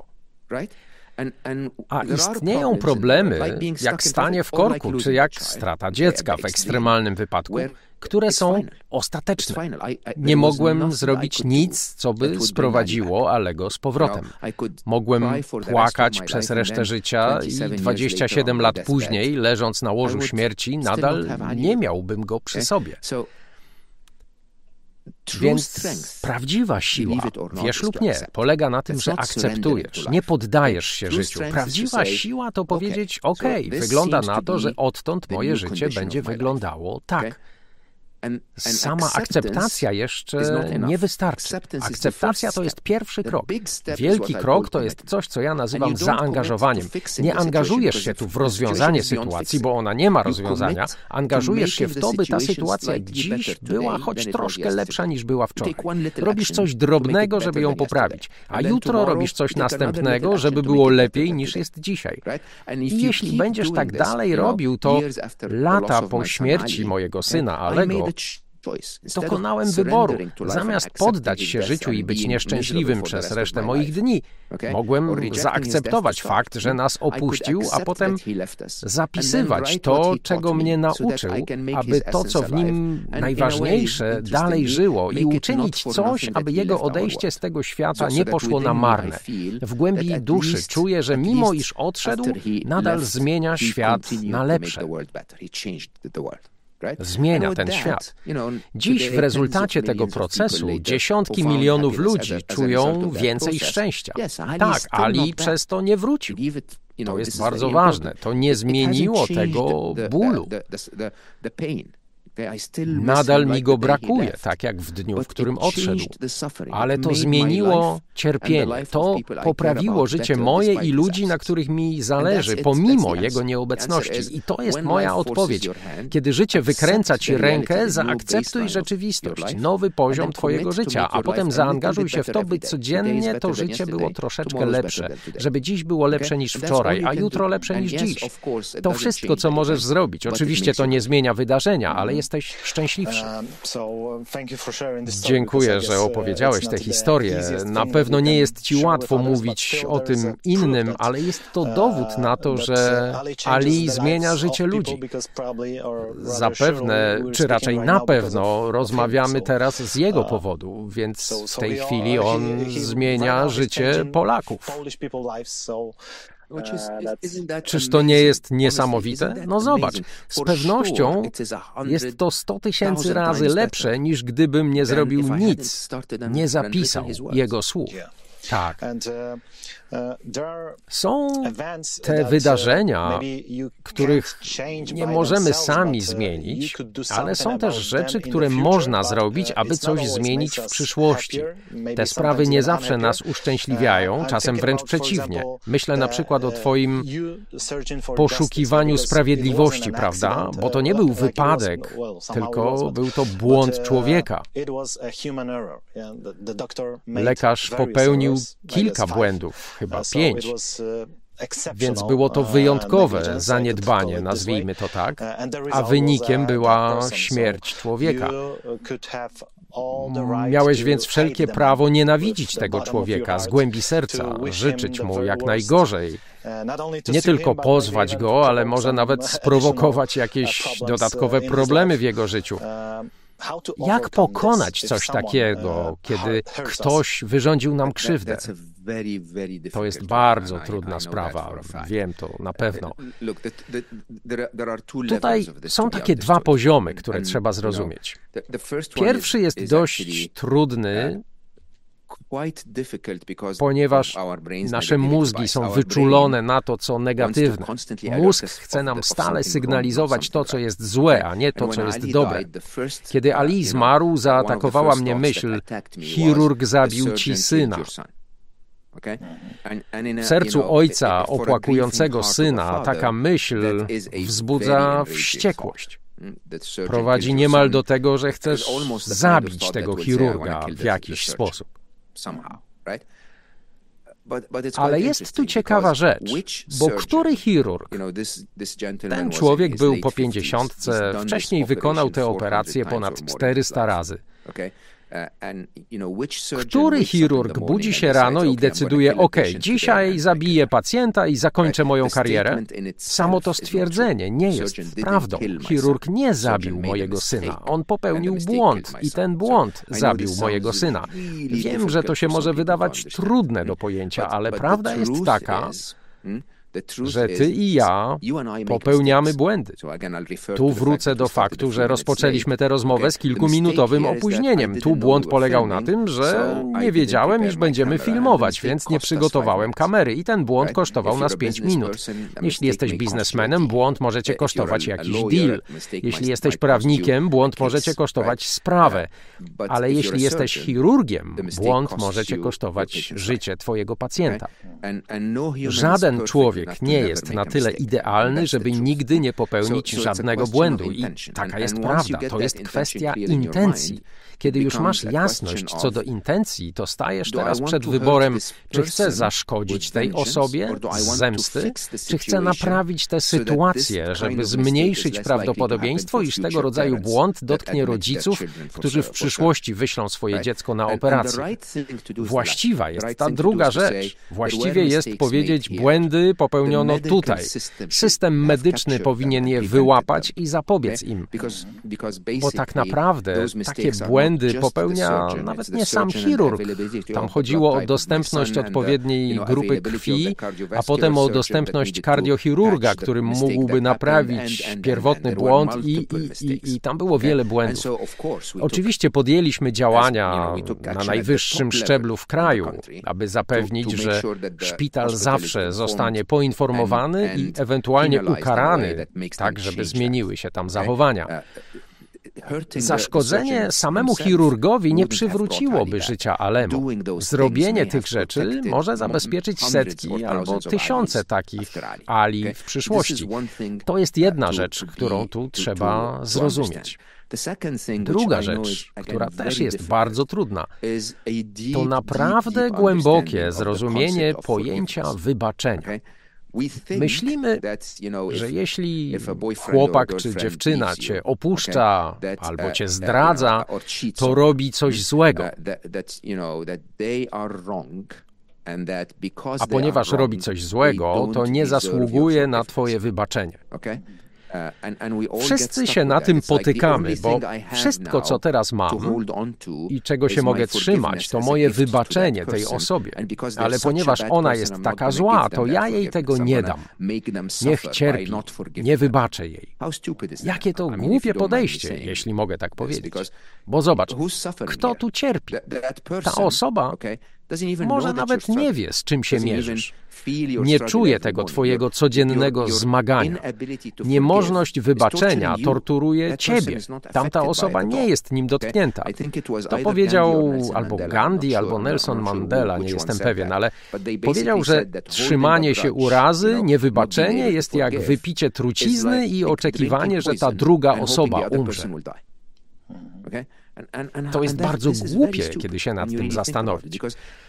A istnieją problemy, jak stanie w korku, czy jak strata dziecka w ekstremalnym wypadku, które są ostateczne. Nie mogłem zrobić nic, co by sprowadziło Alego z powrotem. Mogłem płakać przez resztę życia i dwadzieścia siedem lat później, leżąc na łożu śmierci, nadal nie miałbym go przy sobie. Więc prawdziwa siła, wiesz lub nie, polega na tym, że akceptujesz, nie poddajesz się życiu. Prawdziwa siła to powiedzieć: ok, wygląda na to, że odtąd moje życie będzie wyglądało tak. Sama akceptacja jeszcze nie wystarczy. Akceptacja to jest pierwszy krok. Wielki krok to jest coś, co ja nazywam zaangażowaniem. Nie angażujesz się tu w rozwiązanie sytuacji, bo ona nie ma rozwiązania. Angażujesz się w to, by ta sytuacja dziś była choć troszkę lepsza niż była wczoraj. Robisz coś drobnego, żeby ją poprawić, a jutro robisz coś następnego, żeby było lepiej niż jest dzisiaj. I jeśli będziesz tak dalej robił, to lata po śmierci mojego syna Alego dokonałem wyboru. Zamiast poddać się życiu i być nieszczęśliwym przez resztę moich dni, mogłem zaakceptować fakt, że nas opuścił, a potem zapisywać to, czego mnie nauczył, aby to, co w nim najważniejsze, dalej żyło i uczynić coś, aby jego odejście z tego świata nie poszło na marne. W głębi duszy czuję, że mimo iż odszedł, nadal zmienia świat na lepsze. Zmienia ten świat. Dziś w rezultacie tego procesu dziesiątki milionów ludzi czują więcej szczęścia. Tak, Ali przez to nie wrócił. To jest bardzo ważne. To nie zmieniło tego bólu. Nadal mi go brakuje, tak jak w dniu, w którym odszedł. Ale to zmieniło cierpienie. To poprawiło życie moje i ludzi, na których mi zależy, pomimo jego nieobecności. I to jest moja odpowiedź. Kiedy życie wykręca ci rękę, zaakceptuj rzeczywistość, nowy poziom twojego życia, a potem zaangażuj się w to, by codziennie to życie było troszeczkę lepsze. Żeby dziś było lepsze niż wczoraj, a jutro lepsze niż dziś. To wszystko, co możesz zrobić. Oczywiście to nie zmienia wydarzenia, ale jest jesteś szczęśliwszy. Dziękuję, że opowiedziałeś tę historię. Na pewno nie jest ci łatwo mówić o tym innym, ale jest to dowód na to, że Ali zmienia życie ludzi. Zapewne, czy raczej na pewno, rozmawiamy teraz z jego powodu, więc w tej chwili on zmienia życie Polaków. Czyż to nie jest niesamowite? No zobacz, z pewnością jest to sto tysięcy razy lepsze, niż gdybym nie zrobił nic, nie zapisał jego słów. Tak. Są te wydarzenia, których nie możemy sami zmienić, ale są też rzeczy, które można zrobić, aby coś zmienić w przyszłości. Te sprawy nie zawsze nas uszczęśliwiają, czasem wręcz przeciwnie. Myślę na przykład o twoim poszukiwaniu sprawiedliwości, prawda? Bo to nie był wypadek, tylko był to błąd człowieka. Lekarz popełnił kilka błędów, chyba pięć. Więc było to wyjątkowe zaniedbanie, nazwijmy to tak, a wynikiem była śmierć człowieka. Miałeś więc wszelkie prawo nienawidzić tego człowieka z głębi serca, życzyć mu jak najgorzej. Nie tylko pozwać go, ale może nawet sprowokować jakieś dodatkowe problemy w jego życiu. Jak pokonać coś takiego, kiedy ktoś wyrządził nam krzywdę? To jest bardzo trudna sprawa, wiem to na pewno. Tutaj są takie dwa poziomy, które trzeba zrozumieć. Pierwszy jest dość trudny ponieważ nasze mózgi są wyczulone na to, co negatywne. Mózg chce nam stale sygnalizować to, co jest złe, a nie to, co jest dobre. Kiedy Ali zmarł, zaatakowała mnie myśl: chirurg zabił ci syna. W sercu ojca opłakującego syna taka myśl wzbudza wściekłość. Prowadzi niemal do tego, że chcesz zabić tego chirurga w jakiś sposób. Ale jest tu ciekawa rzecz, bo który chirurg? Ten człowiek był po pięćdziesiątce, wcześniej wykonał tę operację ponad czterysta razy. Który chirurg budzi się rano i decyduje: ok, dzisiaj zabiję pacjenta i zakończę moją karierę? Samo to stwierdzenie nie jest prawdą. Chirurg nie zabił mojego syna. On popełnił błąd i ten błąd zabił mojego syna. Wiem, że to się może wydawać trudne do pojęcia, ale prawda jest taka, że ty i ja popełniamy błędy. Tu wrócę do faktu, że rozpoczęliśmy tę rozmowę z kilkuminutowym opóźnieniem. Tu błąd polegał na tym, że nie wiedziałem, iż będziemy filmować, więc nie przygotowałem kamery i ten błąd kosztował nas pięć minut. Jeśli jesteś biznesmenem, błąd może cię kosztować jakiś deal. Jeśli jesteś prawnikiem, błąd może cię kosztować sprawę. Ale jeśli jesteś chirurgiem, błąd może cię kosztować życie twojego pacjenta. Żaden człowiek nie jest na tyle idealny, żeby nigdy nie popełnić żadnego błędu. I taka jest prawda. To jest kwestia intencji. Kiedy już masz jasność co do intencji, to stajesz teraz przed wyborem, czy chcę zaszkodzić tej osobie z zemsty, czy chcę naprawić tę sytuację, żeby zmniejszyć prawdopodobieństwo, iż tego rodzaju błąd dotknie rodziców, którzy w przyszłości wyślą swoje dziecko na operację. Właściwa jest ta druga rzecz. Właściwie jest powiedzieć: błędy popełniono tutaj. System medyczny powinien je wyłapać i zapobiec im. Bo tak naprawdę takie błędy popełnia nawet nie sam chirurg. Tam chodziło o dostępność odpowiedniej grupy krwi, a potem o dostępność kardiochirurga, który mógłby naprawić pierwotny błąd i, i, i, i tam było wiele błędów. Oczywiście podjęliśmy działania na najwyższym szczeblu w kraju, aby zapewnić, że szpital zawsze zostanie poinformowany i ewentualnie ukarany, tak żeby zmieniły się tam zachowania. Zaszkodzenie samemu chirurgowi nie przywróciłoby życia Alemu. Zrobienie tych rzeczy może zabezpieczyć setki albo tysiące takich Ali w przyszłości. To jest jedna rzecz, którą tu trzeba zrozumieć. Druga rzecz, która też jest bardzo trudna, to naprawdę głębokie zrozumienie pojęcia wybaczenia. Myślimy, że jeśli chłopak czy dziewczyna cię opuszcza albo cię zdradza, to robi coś złego. A ponieważ robi coś złego, to nie zasługuje na twoje wybaczenie. Wszyscy się na tym potykamy, bo wszystko, co teraz mam i czego się mogę trzymać, to moje wybaczenie tej osobie. Ale ponieważ ona jest taka zła, to ja jej tego nie dam. Niech cierpi, nie wybaczę jej. Jakie to głupie podejście, jeśli mogę tak powiedzieć. Bo zobacz, kto tu cierpi? Ta osoba może nawet nie wie, z czym się mierzysz. Nie czuje tego twojego codziennego zmagania. Niemożność wybaczenia torturuje ciebie. Tamta osoba nie jest nim dotknięta. To powiedział albo Gandhi, albo Nelson Mandela, nie jestem pewien, ale powiedział, że trzymanie się urazy, niewybaczenie jest jak wypicie trucizny i oczekiwanie, że ta druga osoba umrze. To jest bardzo głupie, kiedy się nad tym zastanowić.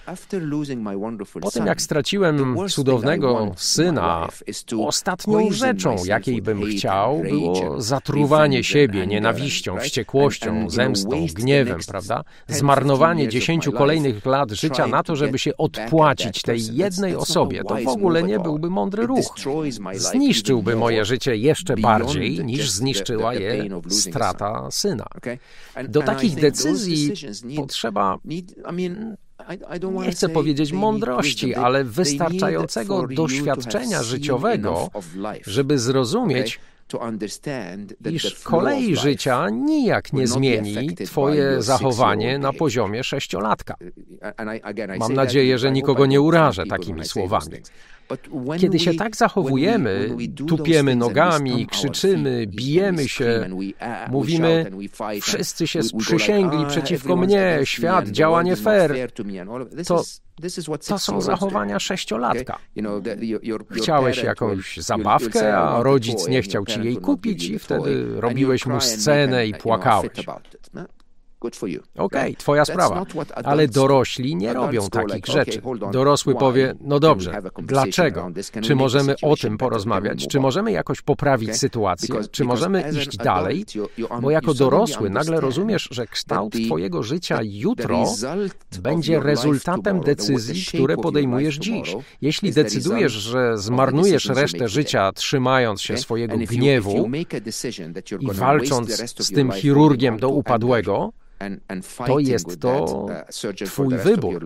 Po tym, jak straciłem cudownego syna, ostatnią rzeczą, jakiej bym chciał, było zatruwanie siebie nienawiścią, wściekłością, zemstą, gniewem, prawda? Zmarnowanie dziesięciu kolejnych lat życia na to, żeby się odpłacić tej jednej osobie. To w ogóle nie byłby mądry ruch. Zniszczyłby moje życie jeszcze bardziej, niż zniszczyła je strata syna. Do takich decyzji potrzeba, nie chcę powiedzieć mądrości, ale wystarczającego doświadczenia życiowego, żeby zrozumieć, iż kolej życia nijak nie zmieni twoje zachowanie na poziomie sześciolatka. Mam nadzieję, że nikogo nie urażę takimi słowami. Kiedy się tak zachowujemy, tupiemy nogami, krzyczymy, bijemy się, mówimy, wszyscy się sprzysięgli przeciwko mnie, świat działa nie fair, to, to są zachowania sześciolatka. Chciałeś jakąś zabawkę, a rodzic nie chciał ci jej kupić i wtedy robiłeś mu scenę i płakałeś. Okej, okay, twoja sprawa, ale dorośli nie robią takich rzeczy. Dorosły powie, no dobrze, dlaczego? Czy możemy o tym porozmawiać? Czy możemy jakoś poprawić sytuację? Czy możemy iść dalej? Bo jako dorosły nagle rozumiesz, że kształt twojego życia jutro będzie rezultatem decyzji, które podejmujesz dziś. Jeśli decydujesz, że zmarnujesz resztę życia trzymając się swojego gniewu i walcząc z tym chirurgiem do upadłego, to jest to twój wybór.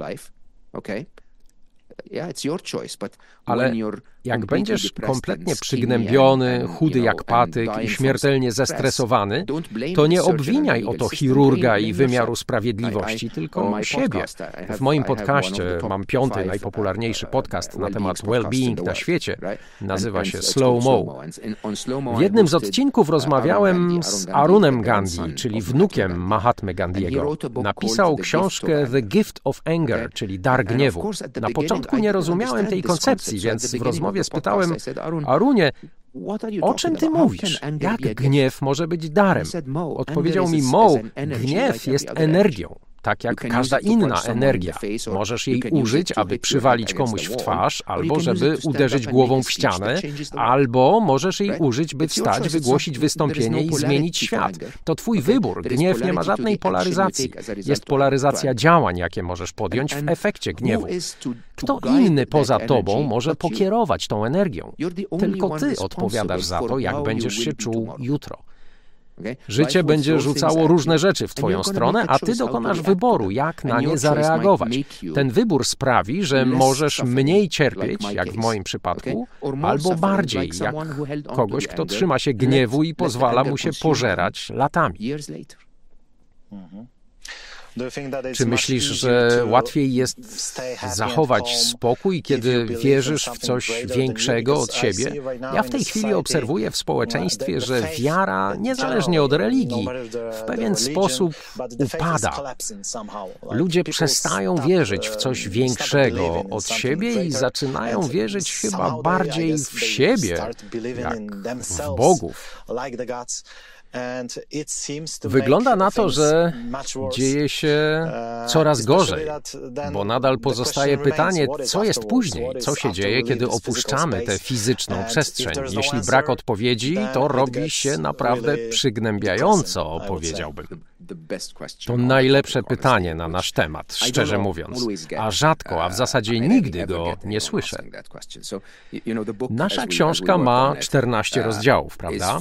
Ale jak będziesz kompletnie przygnębiony, chudy jak patyk i śmiertelnie zestresowany, to nie obwiniaj o to chirurga i wymiaru sprawiedliwości, tylko siebie. W moim podcaście mam piąty najpopularniejszy podcast na temat well-being na świecie. Nazywa się Slow Mo. W jednym z odcinków rozmawiałem z Arunem Gandhi, czyli wnukiem Mahatmy Gandhiego. Napisał książkę The Gift of Anger, czyli Dar Gniewu. Na początku nie rozumiałem tej koncepcji, więc w rozmowie spytałem, Arunie, o czym ty mówisz? Jak gniew może być darem? Odpowiedział mi, Mo, gniew jest energią. Tak jak każda inna energia. Możesz jej użyć, aby przywalić komuś w twarz, albo żeby uderzyć głową w ścianę, albo możesz jej użyć, by wstać, wygłosić wystąpienie i zmienić świat. To twój wybór. Gniew nie ma żadnej polaryzacji. Jest polaryzacja działań, jakie możesz podjąć w efekcie gniewu. Kto inny poza tobą może pokierować tą energią? Tylko ty odpowiadasz za to, jak będziesz się czuł jutro. Życie będzie rzucało różne rzeczy w twoją stronę, a ty dokonasz wyboru, jak na nie zareagować. Ten wybór sprawi, że możesz mniej cierpieć, jak w moim przypadku, albo bardziej, jak kogoś, kto trzyma się gniewu i pozwala mu się pożerać latami. Czy myślisz, że łatwiej jest zachować spokój, kiedy wierzysz w coś większego od siebie? Ja w tej chwili obserwuję w społeczeństwie, że wiara, niezależnie od religii, w pewien sposób upada. Ludzie przestają wierzyć w coś większego od siebie i zaczynają wierzyć chyba bardziej w siebie, jak w bogów. Wygląda na to, że dzieje się coraz gorzej, bo nadal pozostaje pytanie, co jest później, co się dzieje, kiedy opuszczamy tę fizyczną przestrzeń. Jeśli brak odpowiedzi, to robi się naprawdę przygnębiająco, powiedziałbym. To najlepsze pytanie na nasz temat, szczerze mówiąc, a rzadko, a w zasadzie nigdy go nie słyszę. Nasza książka ma czternaście rozdziałów, prawda?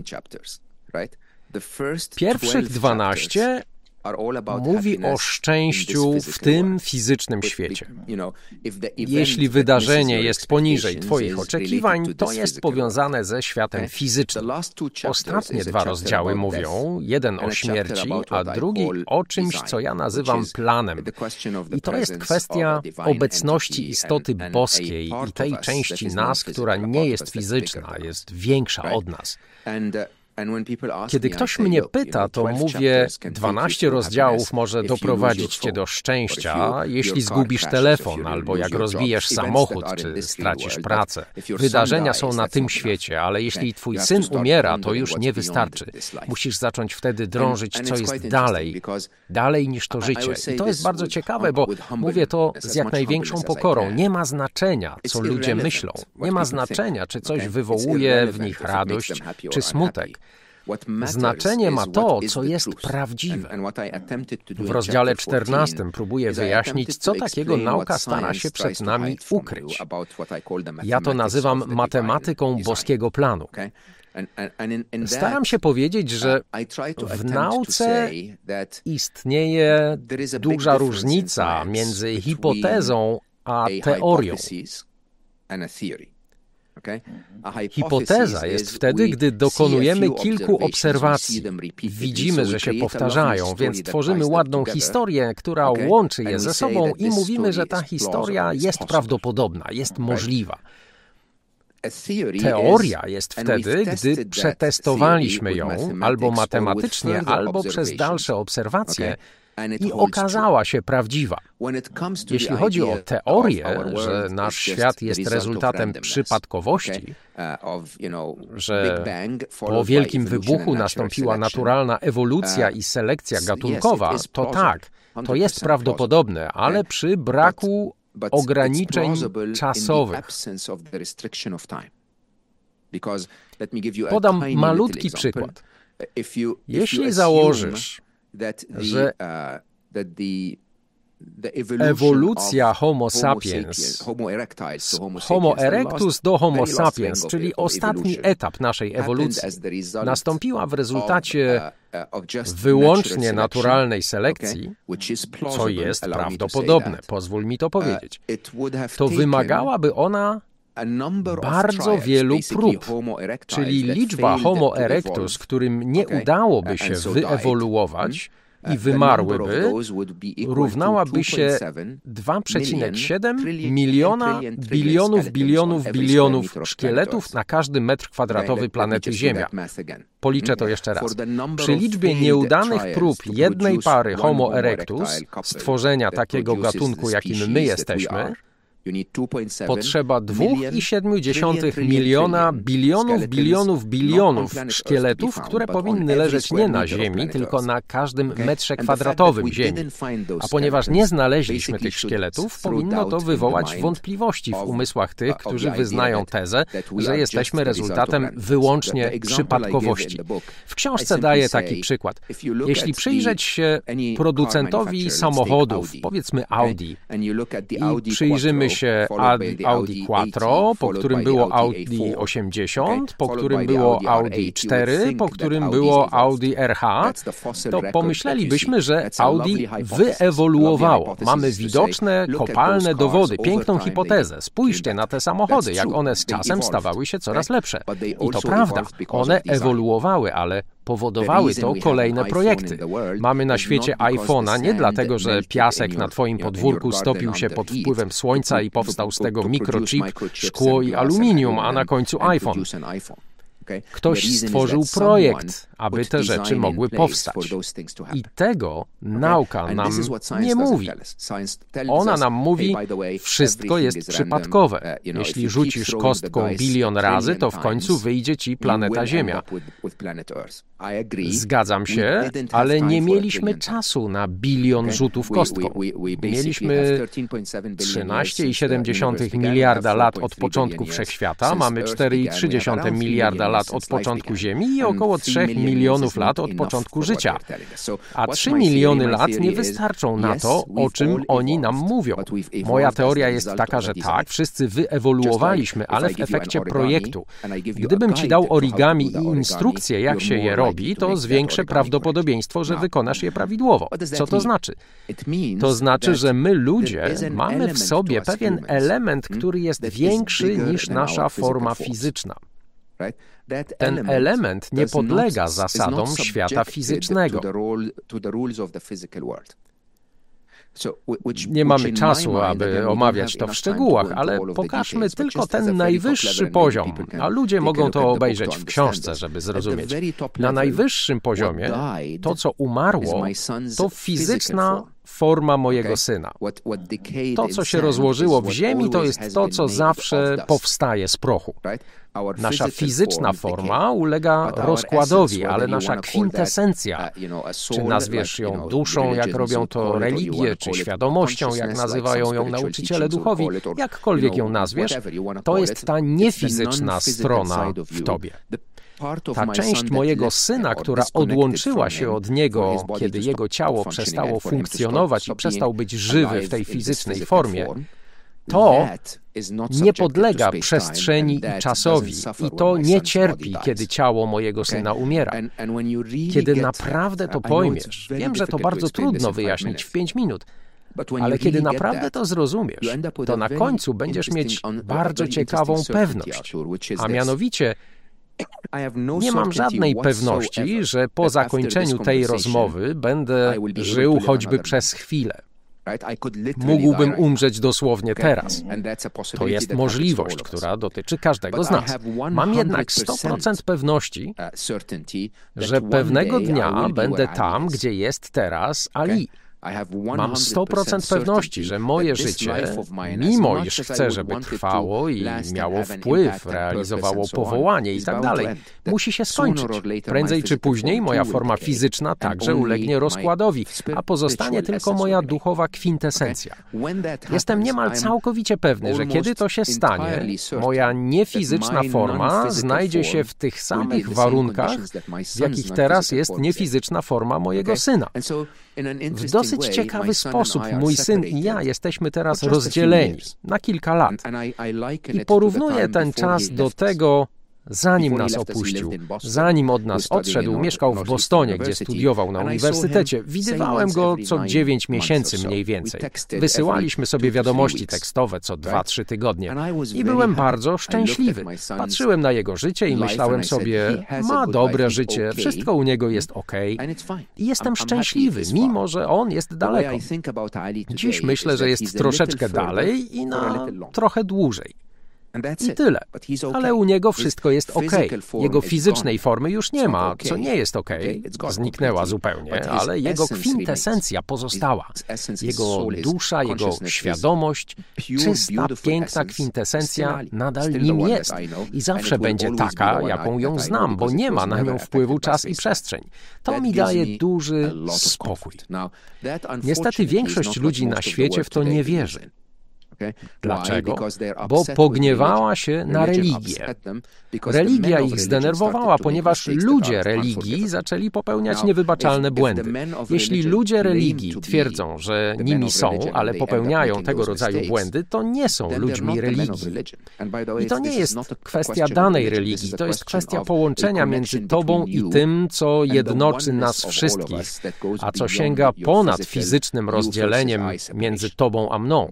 Pierwszych dwanaście mówi o szczęściu w tym fizycznym świecie. Jeśli wydarzenie jest poniżej twoich oczekiwań, to jest powiązane ze światem fizycznym. Ostatnie dwa rozdziały mówią, jeden o śmierci, a drugi o czymś, co ja nazywam planem. I to jest kwestia obecności istoty boskiej i tej części nas, która nie jest fizyczna, jest większa od nas. Kiedy ktoś mnie pyta, to mówię, dwanaście rozdziałów może doprowadzić cię do szczęścia, jeśli zgubisz telefon, albo jak rozbijesz samochód, czy stracisz pracę. Wydarzenia są na tym świecie, ale jeśli twój syn umiera, to już nie wystarczy. Musisz zacząć wtedy drążyć, co jest dalej, dalej niż to życie. I to jest bardzo ciekawe, bo mówię to z jak największą pokorą. Nie ma znaczenia, co ludzie myślą. Nie ma znaczenia, czy coś wywołuje w nich radość, czy smutek. Znaczenie ma to, co jest prawdziwe. W rozdziale czternastym próbuję wyjaśnić, co takiego nauka stara się przed nami ukryć. Ja to nazywam matematyką boskiego planu. Staram się powiedzieć, że w nauce istnieje duża różnica między hipotezą a teorią. Hipoteza jest wtedy, gdy dokonujemy kilku obserwacji. Widzimy, że się powtarzają, więc tworzymy ładną historię, która łączy je ze sobą i mówimy, że ta historia jest prawdopodobna, jest możliwa. Teoria jest wtedy, gdy przetestowaliśmy ją albo matematycznie, albo przez dalsze obserwacje i okazała się prawdziwa. Jeśli chodzi o teorię, że nasz świat jest rezultatem przypadkowości, że po wielkim wybuchu nastąpiła naturalna ewolucja i selekcja gatunkowa, to tak, to jest prawdopodobne, ale przy braku ograniczeń czasowych. Podam malutki przykład. Jeśli założysz, że ewolucja Homo sapiens z Homo erectus do Homo sapiens, czyli ostatni etap naszej ewolucji, nastąpiła w rezultacie wyłącznie naturalnej selekcji, co jest prawdopodobne, pozwól mi to powiedzieć, to wymagałaby ona bardzo wielu prób, czyli liczba Homo erectus, którym nie udałoby się wyewoluować i wymarłyby, równałaby się dwa przecinek siedem miliona bilionów bilionów bilionów szkieletów na każdy metr kwadratowy planety Ziemia. Policzę to jeszcze raz. Przy liczbie nieudanych prób jednej pary Homo erectus, stworzenia takiego gatunku, jakim my jesteśmy, potrzeba dwa przecinek siedem miliona bilionów, bilionów, bilionów szkieletów, które powinny leżeć nie na Ziemi, tylko na każdym metrze kwadratowym Ziemi. A ponieważ nie znaleźliśmy tych szkieletów, powinno to wywołać wątpliwości w umysłach tych, którzy wyznają tezę, że jesteśmy rezultatem wyłącznie przypadkowości. W książce daję taki przykład. Jeśli przyjrzeć się producentowi samochodów, powiedzmy Audi, i przyjrzymy się się Audi Quattro, po którym było Audi osiemdziesiąt, po którym było Audi cztery, po którym było Audi R H, to pomyślelibyśmy, że Audi wyewoluowało. Mamy widoczne, kopalne dowody, piękną hipotezę. Spójrzcie na te samochody, jak one z czasem stawały się coraz lepsze. I to prawda, one ewoluowały, ale powodowały to kolejne projekty. Mamy na świecie iPhone'a nie dlatego, że piasek na twoim podwórku stopił się pod wpływem słońca i powstał z tego mikrochip, szkło i aluminium, a na końcu iPhone. Ktoś stworzył projekt, aby te rzeczy mogły powstać. I tego nauka nam nie mówi. Ona nam mówi, wszystko jest przypadkowe. Jeśli rzucisz kostką bilion razy, to w końcu wyjdzie ci planeta Ziemia. Zgadzam się, ale nie mieliśmy czasu na bilion rzutów kostką. Mieliśmy trzynaście przecinek siedem miliarda lat od początku Wszechświata, mamy cztery przecinek trzy miliarda lat od początku Ziemi i około trzy milionów lat od początku życia. A trzy miliony lat nie wystarczą na to, o czym oni nam mówią. Moja teoria jest taka, że tak, wszyscy wyewoluowaliśmy, ale w efekcie projektu. Gdybym ci dał origami i instrukcję, jak się je robi, to zwiększę prawdopodobieństwo, że wykonasz je prawidłowo. Co to znaczy? To znaczy, że my ludzie mamy w sobie pewien element, który jest większy niż nasza forma fizyczna. Ten element nie podlega zasadom świata fizycznego. Nie mamy czasu, aby omawiać to w szczegółach, ale pokażmy tylko ten najwyższy poziom, a ludzie mogą to obejrzeć w książce, żeby zrozumieć. Na najwyższym poziomie to, co umarło, to fizyczna forma mojego syna. To, co się rozłożyło w ziemi, to jest to, co zawsze powstaje z prochu. Nasza fizyczna forma ulega rozkładowi, ale nasza kwintesencja, czy nazwiesz ją duszą, jak robią to religie, czy świadomością, jak nazywają ją nauczyciele duchowi, jakkolwiek ją nazwiesz, to jest ta niefizyczna strona w tobie. Ta część mojego syna, która odłączyła się od niego, kiedy jego ciało przestało funkcjonować i przestał być żywy w tej fizycznej formie, to nie podlega przestrzeni i czasowi i to nie cierpi, kiedy ciało mojego syna umiera. Kiedy naprawdę to pojmiesz, wiem, że to bardzo trudno wyjaśnić w pięć minut, Ale kiedy naprawdę to zrozumiesz, to na końcu będziesz mieć bardzo ciekawą pewność, a mianowicie nie mam żadnej pewności, że po zakończeniu tej rozmowy będę żył choćby przez chwilę. Mógłbym umrzeć dosłownie teraz. To jest możliwość, która dotyczy każdego z nas. Mam jednak sto procent pewności, że pewnego dnia będę tam, gdzie jest teraz Ali. Mam sto procent pewności, że moje życie, mimo iż chcę, żeby trwało i miało wpływ, realizowało powołanie i tak dalej, musi się skończyć. Prędzej czy później moja forma fizyczna także ulegnie rozkładowi, a pozostanie tylko moja duchowa kwintesencja. Jestem niemal całkowicie pewny, że kiedy to się stanie, moja niefizyczna forma znajdzie się w tych samych warunkach, w jakich teraz jest niefizyczna forma mojego syna. W dosyć ciekawy sposób mój syn i ja jesteśmy teraz rozdzieleni na kilka lat. I porównuję ten czas do tego, zanim nas opuścił, zanim od nas odszedł, mieszkał w Bostonie, gdzie studiował na uniwersytecie. Widywałem go co dziewięć miesięcy mniej więcej. Wysyłaliśmy sobie wiadomości tekstowe co dwa, trzy tygodnie. I byłem bardzo szczęśliwy. Patrzyłem na jego życie i myślałem sobie, ma dobre życie, wszystko u niego jest okej. I jestem szczęśliwy, mimo że on jest daleko. Dziś myślę, że jest troszeczkę dalej i na trochę dłużej. I tyle. Ale u niego wszystko jest okej. Jego fizycznej formy już nie ma, co nie jest okej. Zniknęła zupełnie, ale jego kwintesencja pozostała. Jego dusza, jego świadomość, czysta, piękna kwintesencja nadal nim jest. I zawsze będzie taka, jaką ją znam, bo nie ma na nią wpływu czas i przestrzeń. To mi daje duży spokój. Niestety większość ludzi na świecie w to nie wierzy. Dlaczego? Bo pogniewała się na religię. Religia ich zdenerwowała, ponieważ ludzie religii zaczęli popełniać niewybaczalne błędy. Jeśli ludzie religii twierdzą, że nimi są, ale popełniają tego rodzaju błędy, to nie są ludźmi religii. I to nie jest kwestia danej religii, to jest kwestia połączenia między tobą i tym, co jednoczy nas wszystkich, a co sięga ponad fizycznym rozdzieleniem między tobą a mną.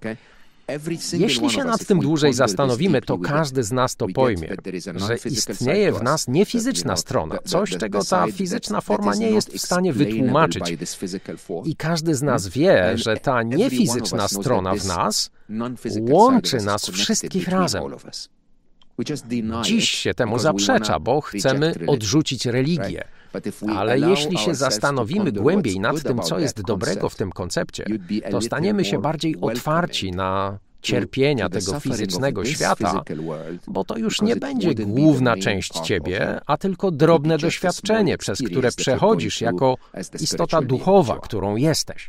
Jeśli się nad tym dłużej zastanowimy, to każdy z nas to pojmie, że istnieje w nas niefizyczna strona, coś, czego ta fizyczna forma nie jest w stanie wytłumaczyć. I każdy z nas wie, że ta niefizyczna strona w nas łączy nas wszystkich razem. Dziś się temu zaprzecza, bo chcemy odrzucić religię. Ale jeśli się zastanowimy głębiej nad tym, co jest dobrego w tym koncepcie, to staniemy się bardziej otwarci na cierpienia tego fizycznego świata, bo to już nie będzie główna część ciebie, a tylko drobne doświadczenie, przez które przechodzisz jako istota duchowa, którą jesteś.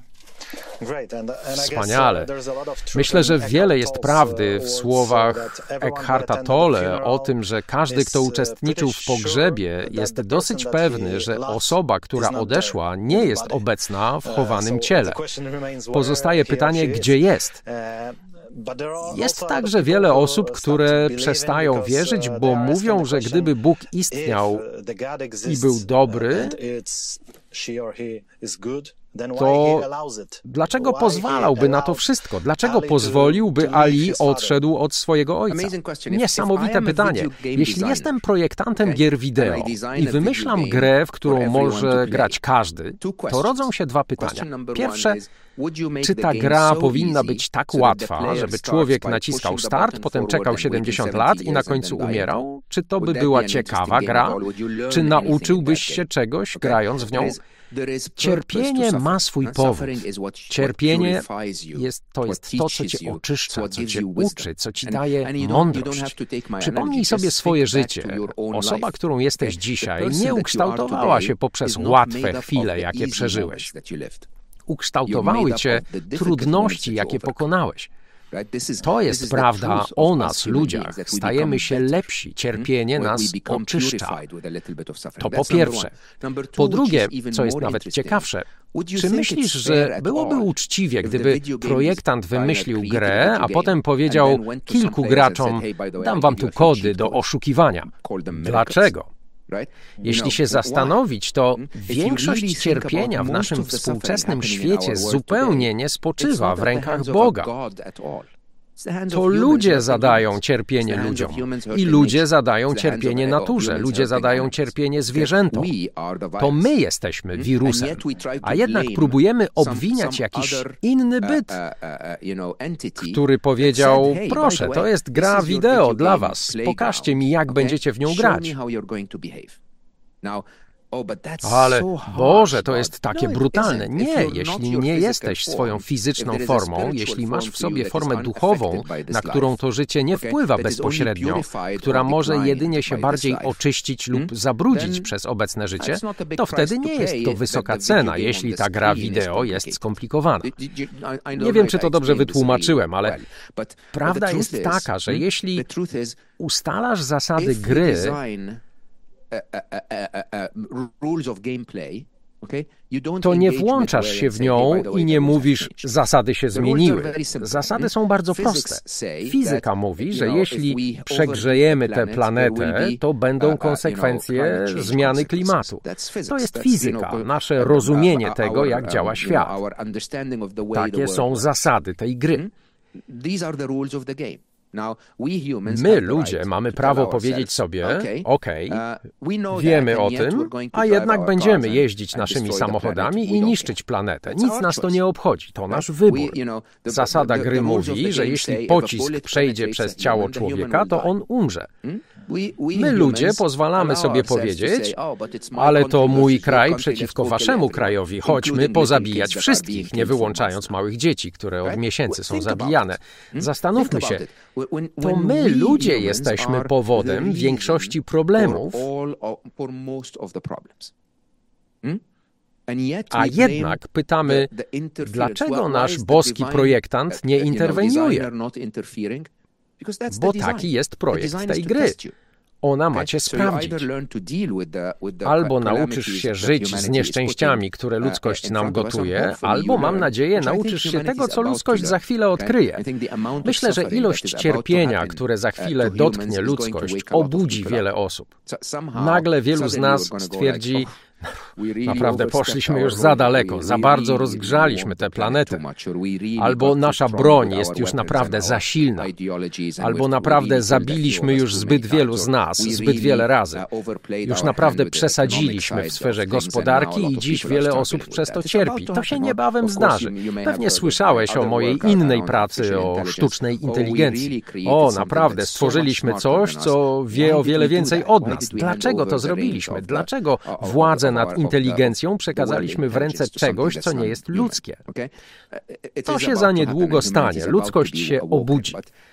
Wspaniale. Myślę, że wiele jest prawdy w słowach Eckharta Tolle o tym, że każdy, kto uczestniczył w pogrzebie, jest dosyć pewny, że osoba, która odeszła, nie jest obecna w chowanym ciele. Pozostaje pytanie, gdzie jest? Jest także wiele osób, które przestają wierzyć, bo mówią, że gdyby Bóg istniał i był dobry, to dlaczego pozwalałby na to wszystko? Dlaczego pozwoliłby Ali odszedł od swojego ojca? Niesamowite pytanie. Jeśli jestem projektantem gier wideo i wymyślam grę, w którą może grać każdy, to rodzą się dwa pytania. Pierwsze, czy ta gra powinna być tak łatwa, żeby człowiek naciskał start, potem czekał siedemdziesiąt lat i na końcu umierał? Czy to by była ciekawa gra? Czy nauczyłbyś się czegoś, grając w nią? Cierpienie ma swój powód. Cierpienie jest, to jest to, co cię oczyszcza, co cię uczy, co ci daje mądrość. Przypomnij sobie swoje życie. Osoba, którą jesteś dzisiaj, nie ukształtowała się poprzez łatwe chwile, jakie przeżyłeś. Ukształtowały cię trudności, jakie pokonałeś. To jest prawda o nas, ludziach. Stajemy się lepsi. Cierpienie nas oczyszcza. To po pierwsze. Po drugie, co jest nawet ciekawsze, czy myślisz, że byłoby uczciwie, gdyby projektant wymyślił grę, a potem powiedział kilku graczom, dam wam tu kody do oszukiwania? Dlaczego? Jeśli się zastanowić, to większość cierpienia w naszym współczesnym świecie zupełnie nie spoczywa w rękach Boga. To ludzie zadają cierpienie ludziom i ludzie zadają cierpienie naturze, ludzie zadają cierpienie zwierzętom. To my jesteśmy wirusem, a jednak próbujemy obwiniać jakiś inny byt, który powiedział, proszę, to jest gra wideo dla was, pokażcie mi, jak będziecie w nią grać. Ale Boże, to jest takie brutalne. Nie, jeśli nie jesteś swoją fizyczną formą, jeśli masz w sobie formę duchową, na którą to życie nie wpływa bezpośrednio, która może jedynie się bardziej oczyścić lub zabrudzić przez obecne życie, to wtedy nie jest to wysoka cena, jeśli ta gra wideo jest skomplikowana. Nie wiem, czy to dobrze wytłumaczyłem, ale prawda jest taka, że jeśli ustalasz zasady gry, to nie włączasz się w nią i nie mówisz, zasady się zmieniły. Zasady są bardzo proste. Fizyka mówi, że jeśli przegrzejemy tę planetę, to będą konsekwencje zmiany klimatu. To jest fizyka, nasze rozumienie tego, jak działa świat. Takie są zasady tej gry. My, ludzie, mamy prawo powiedzieć sobie, okej, wiemy o tym, a jednak będziemy jeździć naszymi samochodami i niszczyć planetę. Nic nas to nie obchodzi, to nasz wybór. Zasada gry mówi, że jeśli pocisk przejdzie przez ciało człowieka, to on umrze. My, ludzie, pozwalamy sobie powiedzieć, ale to mój kraj przeciwko waszemu krajowi, chodźmy pozabijać wszystkich, nie wyłączając małych dzieci, które od miesięcy są zabijane. Zastanówmy się, to my, ludzie, jesteśmy powodem większości problemów, a jednak pytamy, dlaczego nasz boski projektant nie interweniuje? Bo taki jest projekt tej gry. Ona ma cię sprawdzić. Albo nauczysz się żyć z nieszczęściami, które ludzkość nam gotuje, albo, mam nadzieję, nauczysz się tego, co ludzkość za chwilę odkryje. Myślę, że ilość cierpienia, które za chwilę dotknie ludzkość, obudzi wiele osób. Nagle wielu z nas stwierdzi, naprawdę poszliśmy już za daleko, za bardzo rozgrzaliśmy tę planetę. Albo nasza broń jest już naprawdę za silna. Albo naprawdę zabiliśmy już zbyt wielu z nas, zbyt wiele razy. Już naprawdę przesadziliśmy w sferze gospodarki i dziś wiele osób przez to cierpi. To się niebawem zdarzy. Pewnie słyszałeś o mojej innej pracy o sztucznej inteligencji. O, naprawdę, stworzyliśmy coś, co wie o wiele więcej od nas. Dlaczego to zrobiliśmy? Dlaczego władze nad inteligencją przekazaliśmy w ręce czegoś, co nie jest ludzkie? To się za niedługo stanie. Ludzkość się obudzi.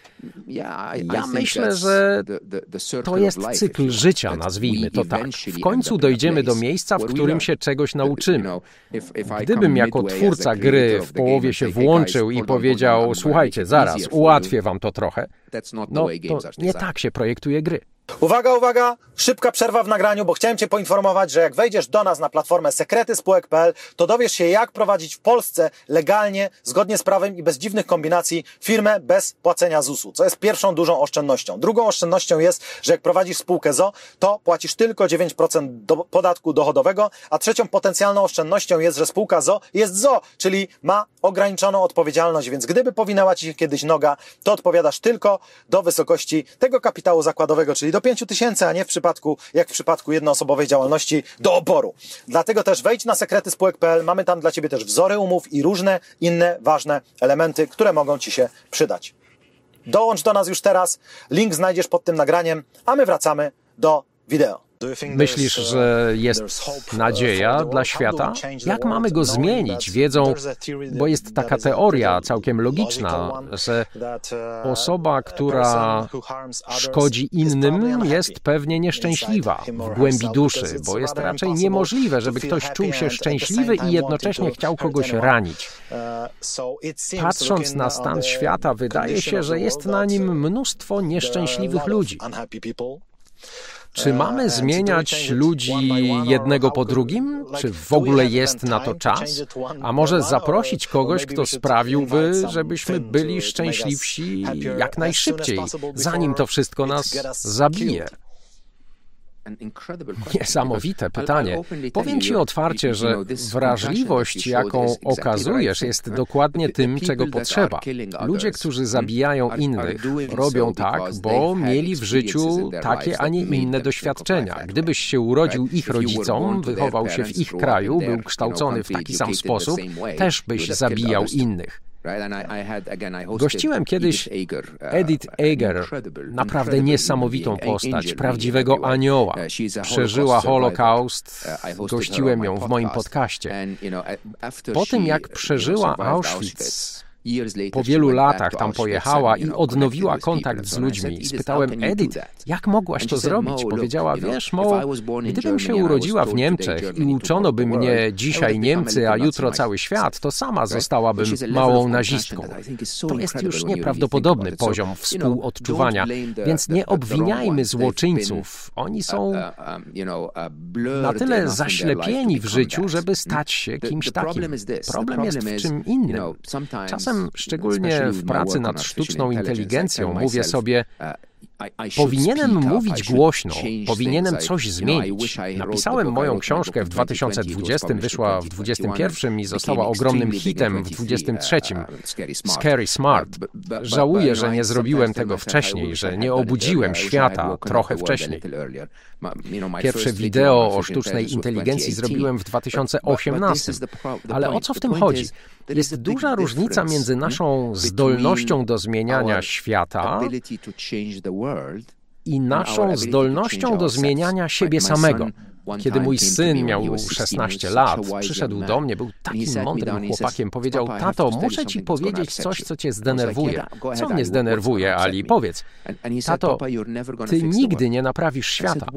Ja myślę, że to jest cykl życia, nazwijmy to tak. W końcu dojdziemy do miejsca, w którym się czegoś nauczymy. Gdybym jako twórca gry w połowie się włączył i powiedział, słuchajcie, zaraz, ułatwię wam to trochę, no to nie tak się projektuje gry. Uwaga, uwaga! Szybka przerwa w nagraniu, bo chciałem Cię poinformować, że jak wejdziesz do nas na platformę sekrety spółek kropka p l, to dowiesz się, jak prowadzić w Polsce legalnie, zgodnie z prawem i bez dziwnych kombinacji firmę bez płacenia Z U S u, co jest pierwszą dużą oszczędnością. Drugą oszczędnością jest, że jak prowadzisz spółkę z o o, to płacisz tylko dziewięć procent do podatku dochodowego, a trzecią potencjalną oszczędnością jest, że spółka z o o jest z o o, czyli ma ograniczoną odpowiedzialność, więc gdyby powinęła Ci się kiedyś noga, to odpowiadasz tylko do wysokości tego kapitału zakładowego, czyli do pięciu tysięcy, a nie w przypadku, jak w przypadku jednoosobowej działalności, do oporu. Dlatego też wejdź na sekrety spółek kropka p l, mamy tam dla Ciebie też wzory umów i różne inne ważne elementy, które mogą Ci się przydać. Dołącz do nas już teraz, link znajdziesz pod tym nagraniem, a my wracamy do wideo. Myślisz, że jest nadzieja dla świata? Jak mamy go zmienić wiedzą, bo jest taka teoria całkiem logiczna, że osoba, która szkodzi innym, jest pewnie nieszczęśliwa w głębi duszy, bo jest raczej niemożliwe, żeby ktoś czuł się szczęśliwy i jednocześnie chciał kogoś ranić. Patrząc na stan świata, wydaje się, że jest na nim mnóstwo nieszczęśliwych ludzi. Czy mamy zmieniać ludzi jednego po drugim? Czy w ogóle jest na to czas? A może zaprosić kogoś, kto sprawiłby, żebyśmy byli szczęśliwsi jak najszybciej, zanim to wszystko nas zabije? Niesamowite pytanie. Powiem Ci otwarcie, że wrażliwość, jaką okazujesz, jest dokładnie tym, czego potrzeba. Ludzie, którzy zabijają innych, robią tak, bo mieli w życiu takie, a nie inne doświadczenia. Gdybyś się urodził ich rodzicom, wychował się w ich kraju, był kształcony w taki sam sposób, też byś zabijał innych. Gościłem kiedyś Edith Eger, naprawdę niesamowitą postać, prawdziwego anioła. Przeżyła Holokaust, gościłem ją w moim podcaście. Po tym, jak przeżyła Auschwitz, po wielu latach tam pojechała i odnowiła kontakt z ludźmi. Spytałem, Edith, jak mogłaś to zrobić? Powiedziała, wiesz, Mo, gdybym się urodziła w Niemczech i uczono by mnie dzisiaj Niemcy, a jutro cały świat, to sama zostałabym małą nazistką. To jest już nieprawdopodobny poziom współodczuwania, więc nie obwiniajmy złoczyńców. Oni są na tyle zaślepieni w życiu, żeby stać się kimś takim. Problem jest w czym innym. Czasem szczególnie w pracy nad sztuczną inteligencją mówię sobie, powinienem mówić głośno, powinienem coś zmienić. Napisałem moją książkę w dwa tysiące dwudziestym, wyszła w dwudziestym pierwszym i została ogromnym hitem w dwudziestym trzecim. Scary Smart. Żałuję, że nie zrobiłem tego wcześniej, że nie obudziłem świata trochę wcześniej. Pierwsze wideo o sztucznej inteligencji zrobiłem w dwa tysiące osiemnastym. Ale o co w tym chodzi? Jest duża różnica między naszą zdolnością do zmieniania świata i naszą zdolnością do zmieniania siebie samego. Kiedy mój syn miał szesnaście lat, przyszedł do mnie, był takim mądrym chłopakiem, powiedział, tato, muszę ci powiedzieć coś, co cię zdenerwuje. Co mnie zdenerwuje, Ali? Powiedz. Tato, ty nigdy nie naprawisz świata.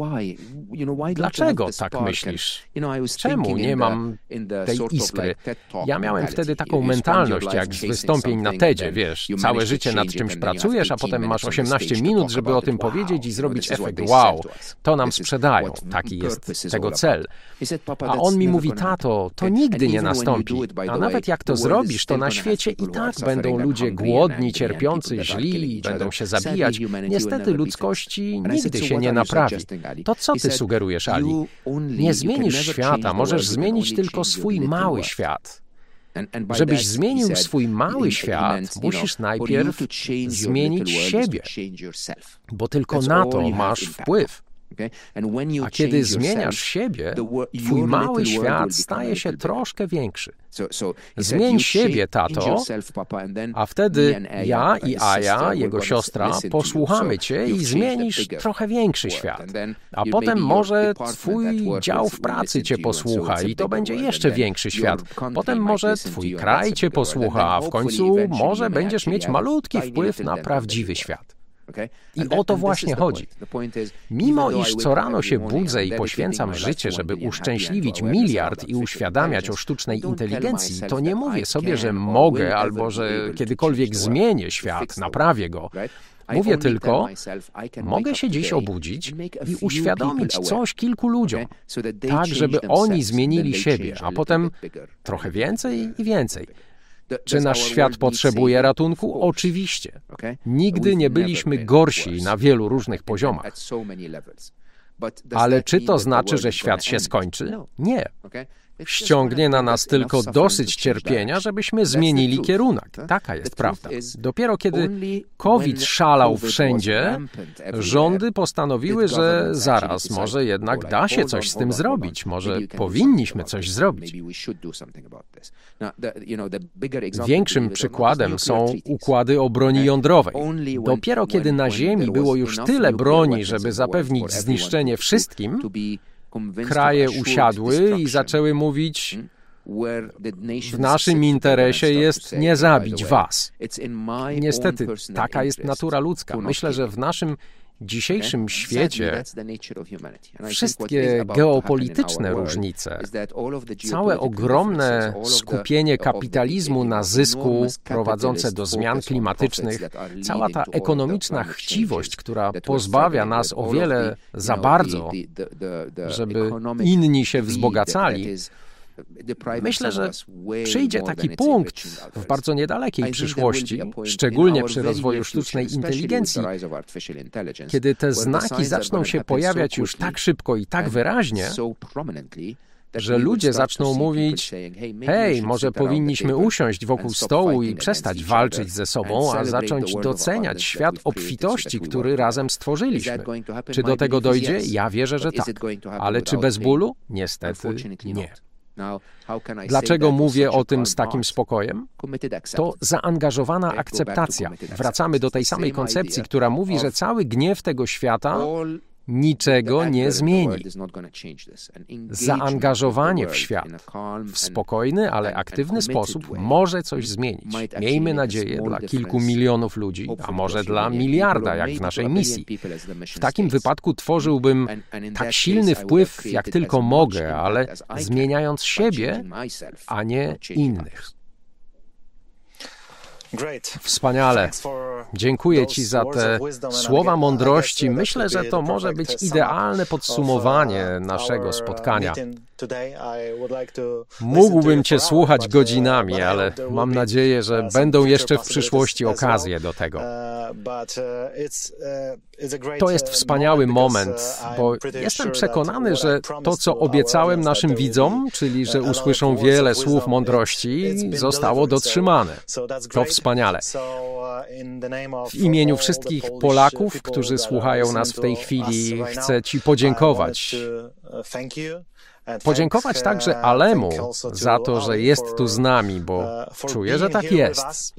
Dlaczego tak myślisz? Czemu nie mam tej iskry? Ja miałem wtedy taką mentalność, jak z wystąpień na TEDzie, wiesz, całe życie nad czymś pracujesz, a potem masz osiemnaście minut, żeby o tym powiedzieć i zrobić efekt wow. To nam sprzedają. Taki jest tego cel. A on mi mówi, tato, to nigdy nie nastąpi. A nawet jak to zrobisz, to na świecie i tak będą ludzie głodni, cierpiący, źli, będą się zabijać. Niestety ludzkości nigdy się nie naprawi. To co ty sugerujesz, Ali? Nie zmienisz świata, możesz zmienić tylko swój mały świat. Żebyś zmienił swój mały świat, musisz najpierw zmienić siebie, bo tylko na to masz wpływ. A kiedy zmieniasz siebie, twój mały świat staje się troszkę większy. Zmień siebie, tato, a wtedy ja i Aja, jego siostra, posłuchamy cię i zmienisz trochę większy świat. A potem może twój dział w pracy cię posłucha i to będzie jeszcze większy świat. Potem może twój kraj cię posłucha, a w końcu może będziesz mieć malutki wpływ na prawdziwy świat. I o to właśnie chodzi. Mimo iż co rano się budzę i poświęcam życie, żeby uszczęśliwić miliard i uświadamiać o sztucznej inteligencji, to nie mówię sobie, że mogę albo że kiedykolwiek zmienię świat, naprawię go. Mówię tylko, mogę się dziś obudzić i uświadomić coś kilku ludziom, tak żeby oni zmienili siebie, a potem trochę więcej i więcej. Czy nasz świat potrzebuje ratunku? Oczywiście. Nigdy nie byliśmy gorsi na wielu różnych poziomach. Ale czy to znaczy, że świat się skończy? Nie. Ściągnie na nas tylko dosyć cierpienia, żebyśmy zmienili kierunek. Taka jest prawda. Dopiero kiedy COVID szalał wszędzie, rządy postanowiły, że zaraz, może jednak da się coś z tym zrobić, może powinniśmy coś zrobić. Większym przykładem są układy o broni jądrowej. Dopiero kiedy na Ziemi było już tyle broni, żeby zapewnić zniszczenie wszystkim, kraje usiadły i zaczęły mówić, w naszym interesie jest nie zabić was. Niestety, taka jest natura ludzka. Myślę, że w naszym dzisiejszym świecie wszystkie geopolityczne różnice, całe ogromne skupienie kapitalizmu na zysku prowadzące do zmian klimatycznych, cała ta ekonomiczna chciwość, która pozbawia nas o wiele za bardzo, żeby inni się wzbogacali, Myślę, że przyjdzie taki punkt w bardzo niedalekiej przyszłości, szczególnie przy rozwoju sztucznej inteligencji, kiedy te znaki zaczną się pojawiać już tak szybko i tak wyraźnie, że ludzie zaczną mówić: hej, może powinniśmy usiąść wokół stołu i przestać walczyć ze sobą, a zacząć doceniać świat obfitości, który razem stworzyliśmy. Czy do tego dojdzie? Ja wierzę, że tak. Ale czy bez bólu? Niestety nie. Dlaczego mówię o tym z takim spokojem? To zaangażowana akceptacja. Wracamy do tej samej koncepcji, która mówi, że cały gniew tego świata niczego nie zmieni. Zaangażowanie w świat w spokojny, ale aktywny sposób może coś zmienić. Miejmy nadzieję dla kilku milionów ludzi, a może dla miliarda, jak w naszej misji. W takim wypadku tworzyłbym tak silny wpływ, jak tylko mogę, ale zmieniając siebie, a nie innych. Wspaniale. Dziękuję Ci za te słowa mądrości. Myślę, że to może być idealne podsumowanie naszego spotkania. Mógłbym Cię słuchać godzinami, ale mam nadzieję, że będą jeszcze w przyszłości okazje do tego. To jest wspaniały moment, bo jestem przekonany, że to, co obiecałem naszym widzom, czyli że usłyszą wiele słów mądrości, zostało dotrzymane. To wspaniale. W imieniu wszystkich Polaków, którzy słuchają nas w tej chwili, chcę Ci podziękować. Podziękować także Alemu za to, że jest tu z nami, bo czuję, że tak jest.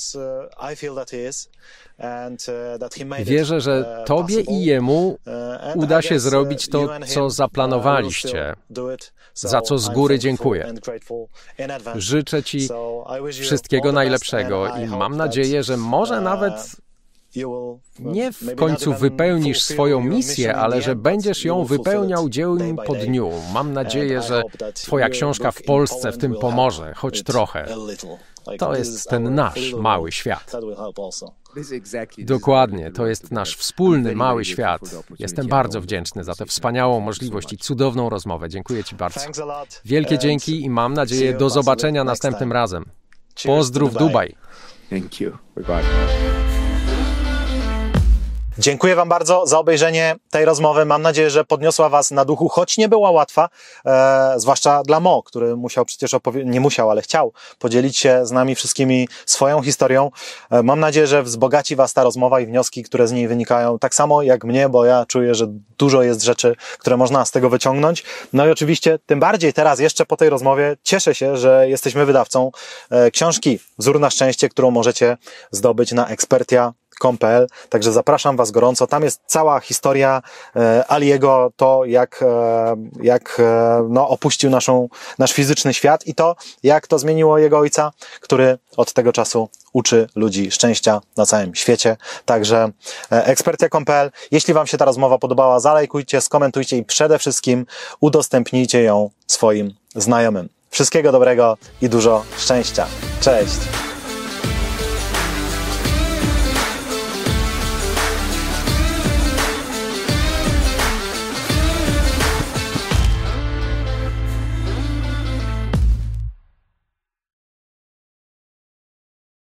Wierzę, że Tobie i Jemu uda się zrobić to, co zaplanowaliście, za co z góry dziękuję. Życzę Ci wszystkiego najlepszego i mam nadzieję, że może nawet nie w końcu wypełnisz swoją misję, ale że będziesz ją wypełniał dzień po dniu. Mam nadzieję, że Twoja książka w Polsce w tym pomoże, choć trochę. To jest ten nasz mały świat. Dokładnie, to jest nasz wspólny mały świat. Jestem bardzo wdzięczny za tę wspaniałą możliwość i cudowną rozmowę. Dziękuję Ci bardzo. Wielkie dzięki i mam nadzieję do zobaczenia następnym razem. Pozdrów Dubaj. Dziękuję Wam bardzo za obejrzenie tej rozmowy. Mam nadzieję, że podniosła Was na duchu, choć nie była łatwa, e, zwłaszcza dla Mo, który musiał przecież opowiedzieć, nie musiał, ale chciał podzielić się z nami wszystkimi swoją historią. E, mam nadzieję, że wzbogaci Was ta rozmowa i wnioski, które z niej wynikają, tak samo jak mnie, bo ja czuję, że dużo jest rzeczy, które można z tego wyciągnąć. No i oczywiście, tym bardziej teraz jeszcze po tej rozmowie cieszę się, że jesteśmy wydawcą e, książki Wzór na szczęście, którą możecie zdobyć na ekspertia kropka com kropka p l. Także zapraszam Was gorąco. Tam jest cała historia e, Aliego, to jak, e, jak e, no, opuścił naszą, nasz fizyczny świat i to, jak to zmieniło jego ojca, który od tego czasu uczy ludzi szczęścia na całym świecie. Także e, ekspertia kropka com kropka p l. Jeśli Wam się ta rozmowa podobała, zalajkujcie, skomentujcie i przede wszystkim udostępnijcie ją swoim znajomym. Wszystkiego dobrego i dużo szczęścia. Cześć!